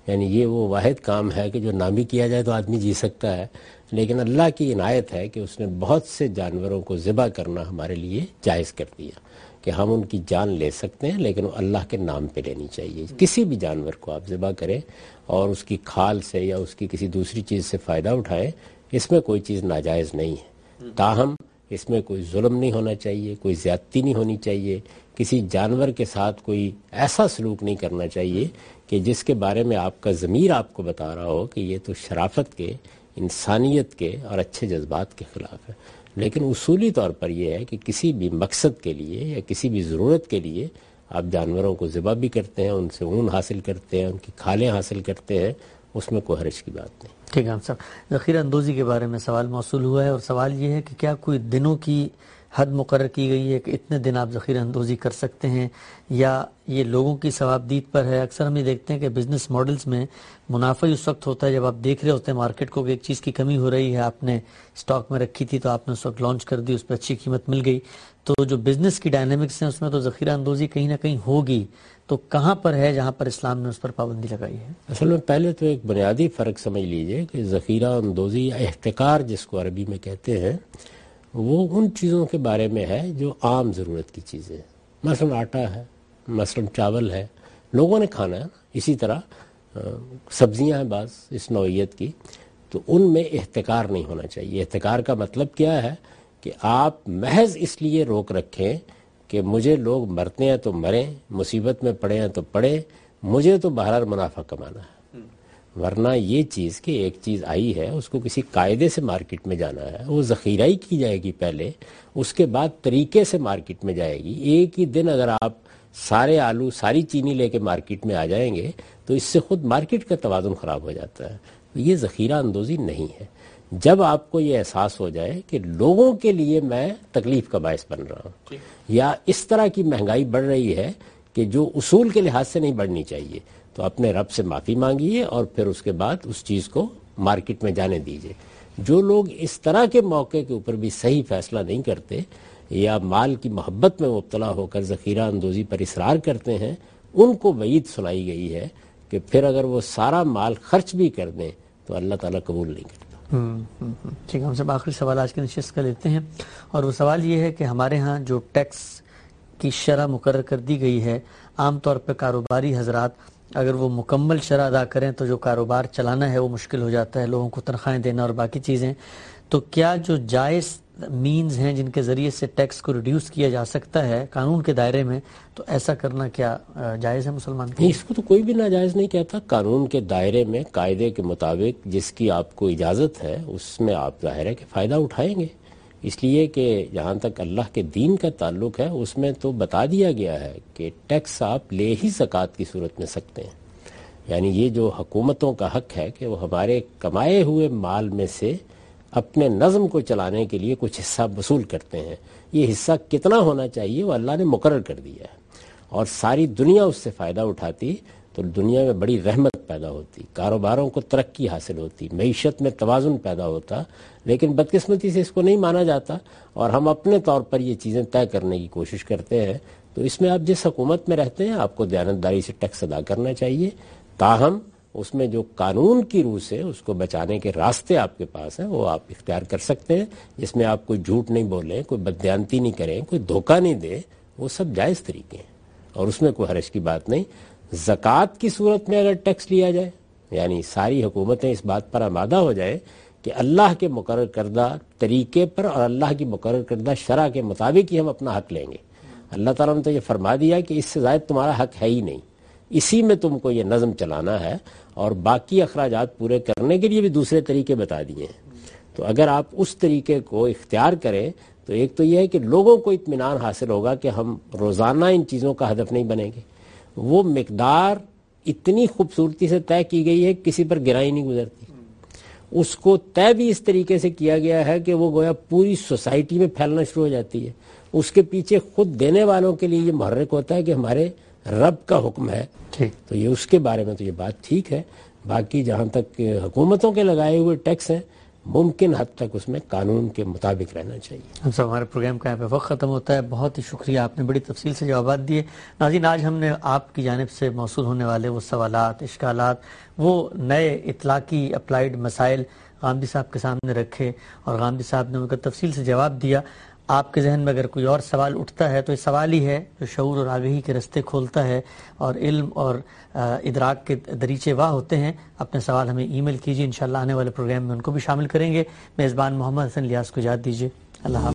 یعنی یہ وہ واحد کام ہے کہ جو نہ بھی کیا جائے تو آدمی جی سکتا ہے، لیکن اللہ کی عنایت ہے کہ اس نے بہت سے جانوروں کو ذبح کرنا ہمارے لیے جائز کر دیا کہ ہم ان کی جان لے سکتے ہیں، لیکن وہ اللہ کے نام پہ لینی چاہیے۔ کسی بھی جانور کو آپ ذبح کریں اور اس کی کھال سے یا اس کی کسی دوسری چیز سے فائدہ اٹھائیں، اس میں کوئی چیز ناجائز نہیں ہے، تاہم اس میں کوئی ظلم نہیں ہونا چاہیے، کوئی زیادتی نہیں ہونی چاہیے، کسی جانور کے ساتھ کوئی ایسا سلوک نہیں کرنا چاہیے کہ جس کے بارے میں آپ کا ضمیر آپ کو بتا رہا ہو کہ یہ تو شرافت کے، انسانیت کے اور اچھے جذبات کے خلاف ہے۔ لیکن اصولی طور پر یہ ہے کہ کسی بھی مقصد کے لیے یا کسی بھی ضرورت کے لیے آپ جانوروں کو ذبح بھی کرتے ہیں، ان سے اون حاصل کرتے ہیں، ان کی کھالیں حاصل کرتے ہیں، اس میں کوئی حرج کی بات نہیں۔ ٹھیک ہے صاحب، ذخیرہ اندوزی کے بارے میں سوال موصول ہوا ہے، اور سوال یہ ہے کہ کیا کوئی دنوں کی حد مقرر کی گئی ہے کہ اتنے دن آپ ذخیرہ اندوزی کر سکتے ہیں، یا یہ لوگوں کی ثوابدید پر ہے؟ اکثر ہم یہ دیکھتے ہیں کہ بزنس ماڈلز میں منافع اس وقت ہوتا ہے جب آپ دیکھ رہے ہوتے ہیں مارکیٹ کو کہ ایک چیز کی کمی ہو رہی ہے، آپ نے سٹاک میں رکھی تھی تو آپ نے اس وقت لانچ کر دی، اس پہ اچھی قیمت مل گئی، تو جو بزنس کی ڈائنامکس ہیں اس میں تو ذخیرہ اندوزی کہیں نہ کہیں ہوگی، تو کہاں پر ہے جہاں پر اسلام نے اس پر پابندی لگائی ہے؟ اصل میں پہلے تو ایک بنیادی فرق سمجھ لیجئے کہ ذخیرہ اندوزی یا احتکار جس کو عربی میں کہتے ہیں، وہ ان چیزوں کے بارے میں ہے جو عام ضرورت کی چیزیں ہیں، مثلا آٹا ہے، مثلا چاول ہے، لوگوں نے کھانا ہے، اسی طرح سبزیاں ہیں بعض اس نوعیت کی، تو ان میں احتکار نہیں ہونا چاہیے۔ احتکار کا مطلب کیا ہے کہ آپ محض اس لیے روک رکھیں کہ مجھے لوگ مرتے ہیں تو مریں، مصیبت میں پڑے ہیں تو پڑے، مجھے تو بہرحال منافع کمانا ہے، ورنہ یہ چیز کہ ایک چیز آئی ہے اس کو کسی قاعدے سے مارکیٹ میں جانا ہے، وہ ذخیرائی کی جائے گی پہلے، اس کے بعد طریقے سے مارکیٹ میں جائے گی۔ ایک ہی دن اگر آپ سارے آلو ساری چینی لے کے مارکیٹ میں آ جائیں گے تو اس سے خود مارکیٹ کا توازن خراب ہو جاتا ہے۔ یہ ذخیرہ اندوزی نہیں ہے۔ جب آپ کو یہ احساس ہو جائے کہ لوگوں کے لیے میں تکلیف کا باعث بن رہا ہوں، یا اس طرح کی مہنگائی بڑھ رہی ہے کہ جو اصول کے لحاظ سے نہیں بڑھنی چاہیے، تو اپنے رب سے معافی مانگیے اور پھر اس کے بعد اس چیز کو مارکیٹ میں جانے دیجیے۔ جو لوگ اس طرح کے موقع کے اوپر بھی صحیح فیصلہ نہیں کرتے یا مال کی محبت میں مبتلا ہو کر ذخیرہ اندوزی پر اصرار کرتے ہیں، ان کو وعید سنائی گئی ہے کہ پھر اگر وہ سارا مال خرچ بھی کر دیں تو اللہ تعالیٰ قبول نہیں کرتا۔ ٹھیک ہے، ہم سب آخری سوال آج کی نشست کا لیتے ہیں، اور وہ سوال یہ ہے کہ ہمارے ہاں جو ٹیکس کی شرح مقرر کر دی گئی ہے، عام طور پہ کاروباری حضرات اگر وہ مکمل شرح ادا کریں تو جو کاروبار چلانا ہے وہ مشکل ہو جاتا ہے، لوگوں کو تنخواہیں دینا اور باقی چیزیں، تو کیا جو جائز مینز ہیں جن کے ذریعے سے ٹیکس کو ریڈیوس کیا جا سکتا ہے قانون کے دائرے میں، تو ایسا کرنا کیا جائز ہے مسلمان کے؟ اس کو تو کوئی بھی ناجائز نہیں کہتا۔ قانون کے دائرے میں قاعدے کے مطابق جس کی آپ کو اجازت ہے اس میں آپ ظاہر ہے کہ فائدہ اٹھائیں گے، اس لیے کہ جہاں تک اللہ کے دین کا تعلق ہے اس میں تو بتا دیا گیا ہے کہ ٹیکس آپ لے ہی زکوٰۃ کی صورت میں سکتے ہیں، یعنی یہ جو حکومتوں کا حق ہے کہ وہ ہمارے کمائے ہوئے مال میں سے اپنے نظم کو چلانے کے لیے کچھ حصہ وصول کرتے ہیں، یہ حصہ کتنا ہونا چاہیے وہ اللہ نے مقرر کر دیا ہے، اور ساری دنیا اس سے فائدہ اٹھاتی تو دنیا میں بڑی رحمت پیدا ہوتی، کاروباروں کو ترقی حاصل ہوتی، معیشت میں توازن پیدا ہوتا، لیکن بدقسمتی سے اس کو نہیں مانا جاتا اور ہم اپنے طور پر یہ چیزیں طے کرنے کی کوشش کرتے ہیں۔ تو اس میں آپ جس حکومت میں رہتے ہیں آپ کو دیانتداری سے ٹیکس ادا کرنا چاہیے، تاہم اس میں جو قانون کی روح سے اس کو بچانے کے راستے آپ کے پاس ہیں وہ آپ اختیار کر سکتے ہیں، جس میں آپ کوئی جھوٹ نہیں بولیں، کوئی بددیانتی نہیں کریں، کوئی دھوکہ نہیں دیں، وہ سب جائز طریقے ہیں اور اس میں کوئی حرج کی بات نہیں۔ زکوٰۃ کی صورت میں اگر ٹیکس لیا جائے، یعنی ساری حکومتیں اس بات پر آمادہ ہو جائیں کہ اللہ کے مقرر کردہ طریقے پر اور اللہ کی مقرر کردہ شرع کے مطابق ہی ہم اپنا حق لیں گے۔ اللہ تعالیٰ نے تو یہ فرما دیا کہ اس سے زائد تمہارا حق ہے ہی نہیں، اسی میں تم کو یہ نظم چلانا ہے، اور باقی اخراجات پورے کرنے کے لیے بھی دوسرے طریقے بتا دیے ہیں۔ تو اگر آپ اس طریقے کو اختیار کریں تو ایک تو یہ ہے کہ لوگوں کو اطمینان حاصل ہوگا کہ ہم روزانہ ان چیزوں کا ہدف نہیں بنیں گے، وہ مقدار اتنی خوبصورتی سے طے کی گئی ہے کسی پر گرائی نہیں گزرتی، اس کو طے بھی اس طریقے سے کیا گیا ہے کہ وہ گویا پوری سوسائٹی میں پھیلنا شروع ہو جاتی ہے۔ اس کے پیچھے خود دینے والوں کے لیے یہ محرک ہوتا ہے کہ ہمارے رب کا حکم ہے، تو یہ اس کے بارے میں تو یہ بات ٹھیک ہے۔ باقی جہاں تک حکومتوں کے لگائے ہوئے ٹیکس ہیں मुमकिन हद तक उसमें कानून के मुताबिक रहना चाहिए। हम सब हमारे प्रोग्राम का यहाँ पे वक्त ख़त्म होता है। बहुत ही शुक्रिया, आपने बड़ी तफसील से जवाब दिए। नाज़रीन, आज हमने आपकी जानिब से मौसूल होने वाले वो सवालात, इश्कालात, वो नए इतलाकी अप्लाइड मसाइल गामदी साहब के सामने रखे और गामदी साहब ने उनका तफसील से जवाब दिया। आपके जहन में अगर कोई और सवाल उठता है तो ये सवाल ही है जो शऊर और आगही के रास्ते खोलता है और इल्म और इदराक के दरीचे वाह होते हैं। अपने सवाल हमें ईमेल कीजिए, इंशाअल्लाह आने वाले प्रोग्राम में उनको भी शामिल करेंगे। मेज़बान मोहम्मद हसन लियास को इजाज़त दीजिए। अल्लाह।